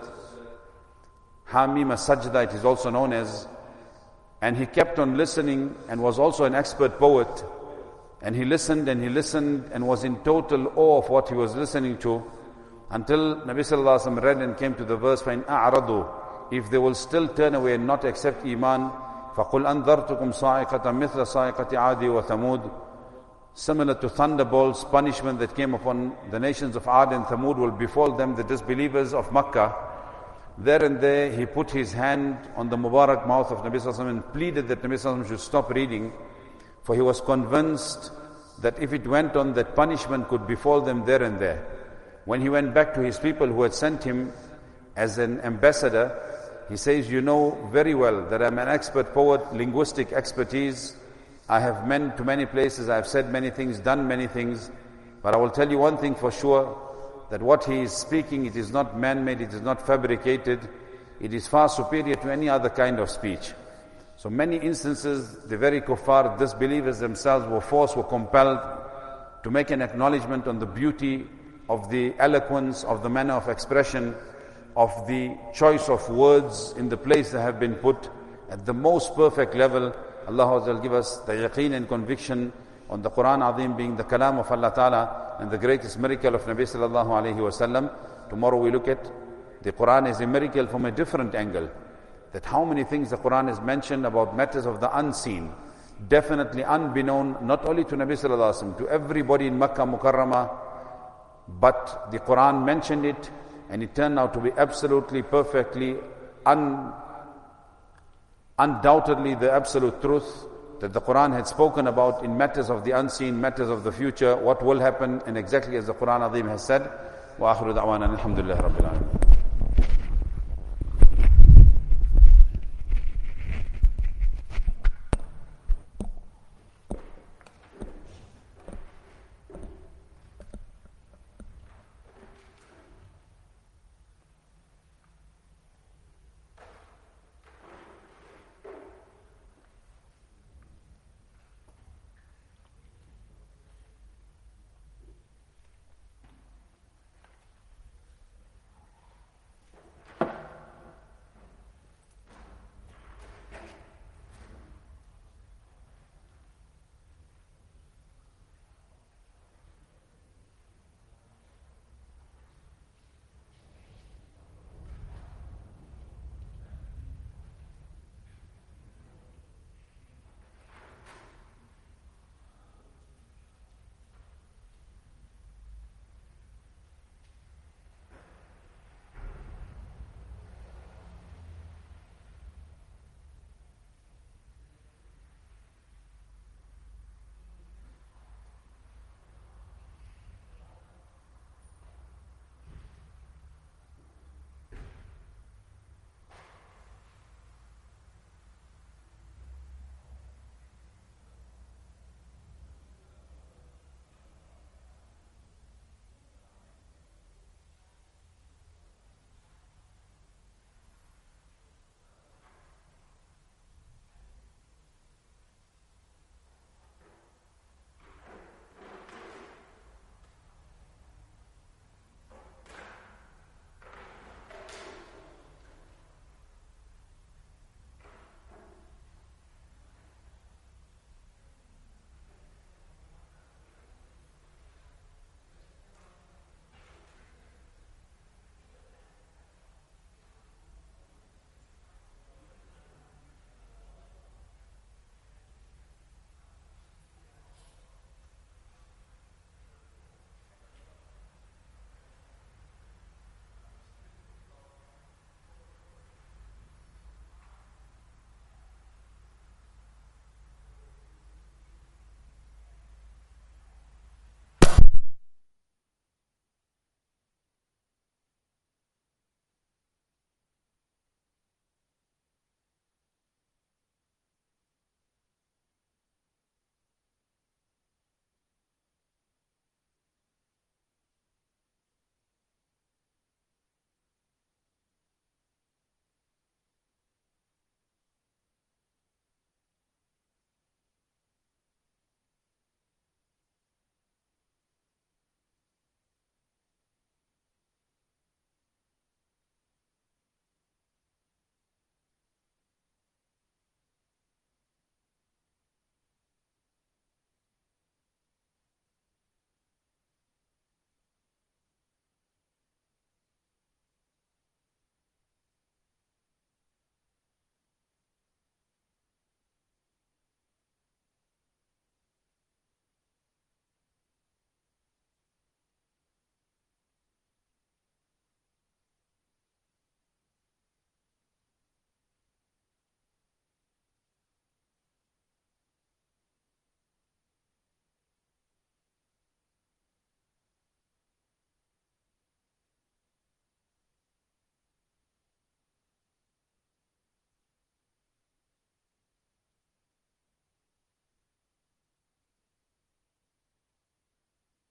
B: Hamim as-Sajda it is also known as, and he kept on listening and was also an expert poet, and he listened and was in total awe of what he was listening to, until Nabi sallallahu alaihi wasallam read and came to the verse, فَإِنْ أَعْرَضُوا, if they will still turn away and not accept Iman, فَقُلْ أَنذَرْتُكُمْ صَاعِقَةً مِثْلَ صَاعِقَةِ عَادٍ وَثَمُودٍ. Similar to thunderbolts, punishment that came upon the nations of Ad and Thamud will befall them, the disbelievers of Makkah. There and there, he put his hand on the Mubarak mouth of Nabi sallallahu alaihi wasallam and pleaded that Nabi sallallahu alaihi wasallam should stop reading, for he was convinced that if it went on, that punishment could befall them there and there. When he went back to his people who had sent him as an ambassador, he says, you know very well that I'm an expert poet, linguistic expertise. I have been to many places, I have said many things, done many things. But I will tell you one thing for sure, that what he is speaking, it is not man-made, it is not fabricated. It is far superior to any other kind of speech. So many instances, the very kuffar, disbelievers themselves were compelled to make an acknowledgement on the beauty of the eloquence, of the manner of expression, of the choice of words in the place they have been put at the most perfect level. Allah will give us the yaqeen and conviction on the Quran Azim being the kalam of Allah Ta'ala and the greatest miracle of Nabi Sallallahu Alaihi Wasallam. Tomorrow we look at the Quran as a miracle from a different angle. That how many things the Quran has mentioned about matters of the unseen, definitely unbeknown not only to Nabi Sallallahu Alaihi Wasallam, to everybody in Makkah Mukarramah, but the Quran mentioned it, and it turned out to be absolutely, perfectly, undoubtedly the absolute truth that the Quran had spoken about in matters of the unseen, matters of the future, what will happen, and exactly as the Quran Azim has said. Wa akhiru da'wana alhamdulillahi rabbil alamin.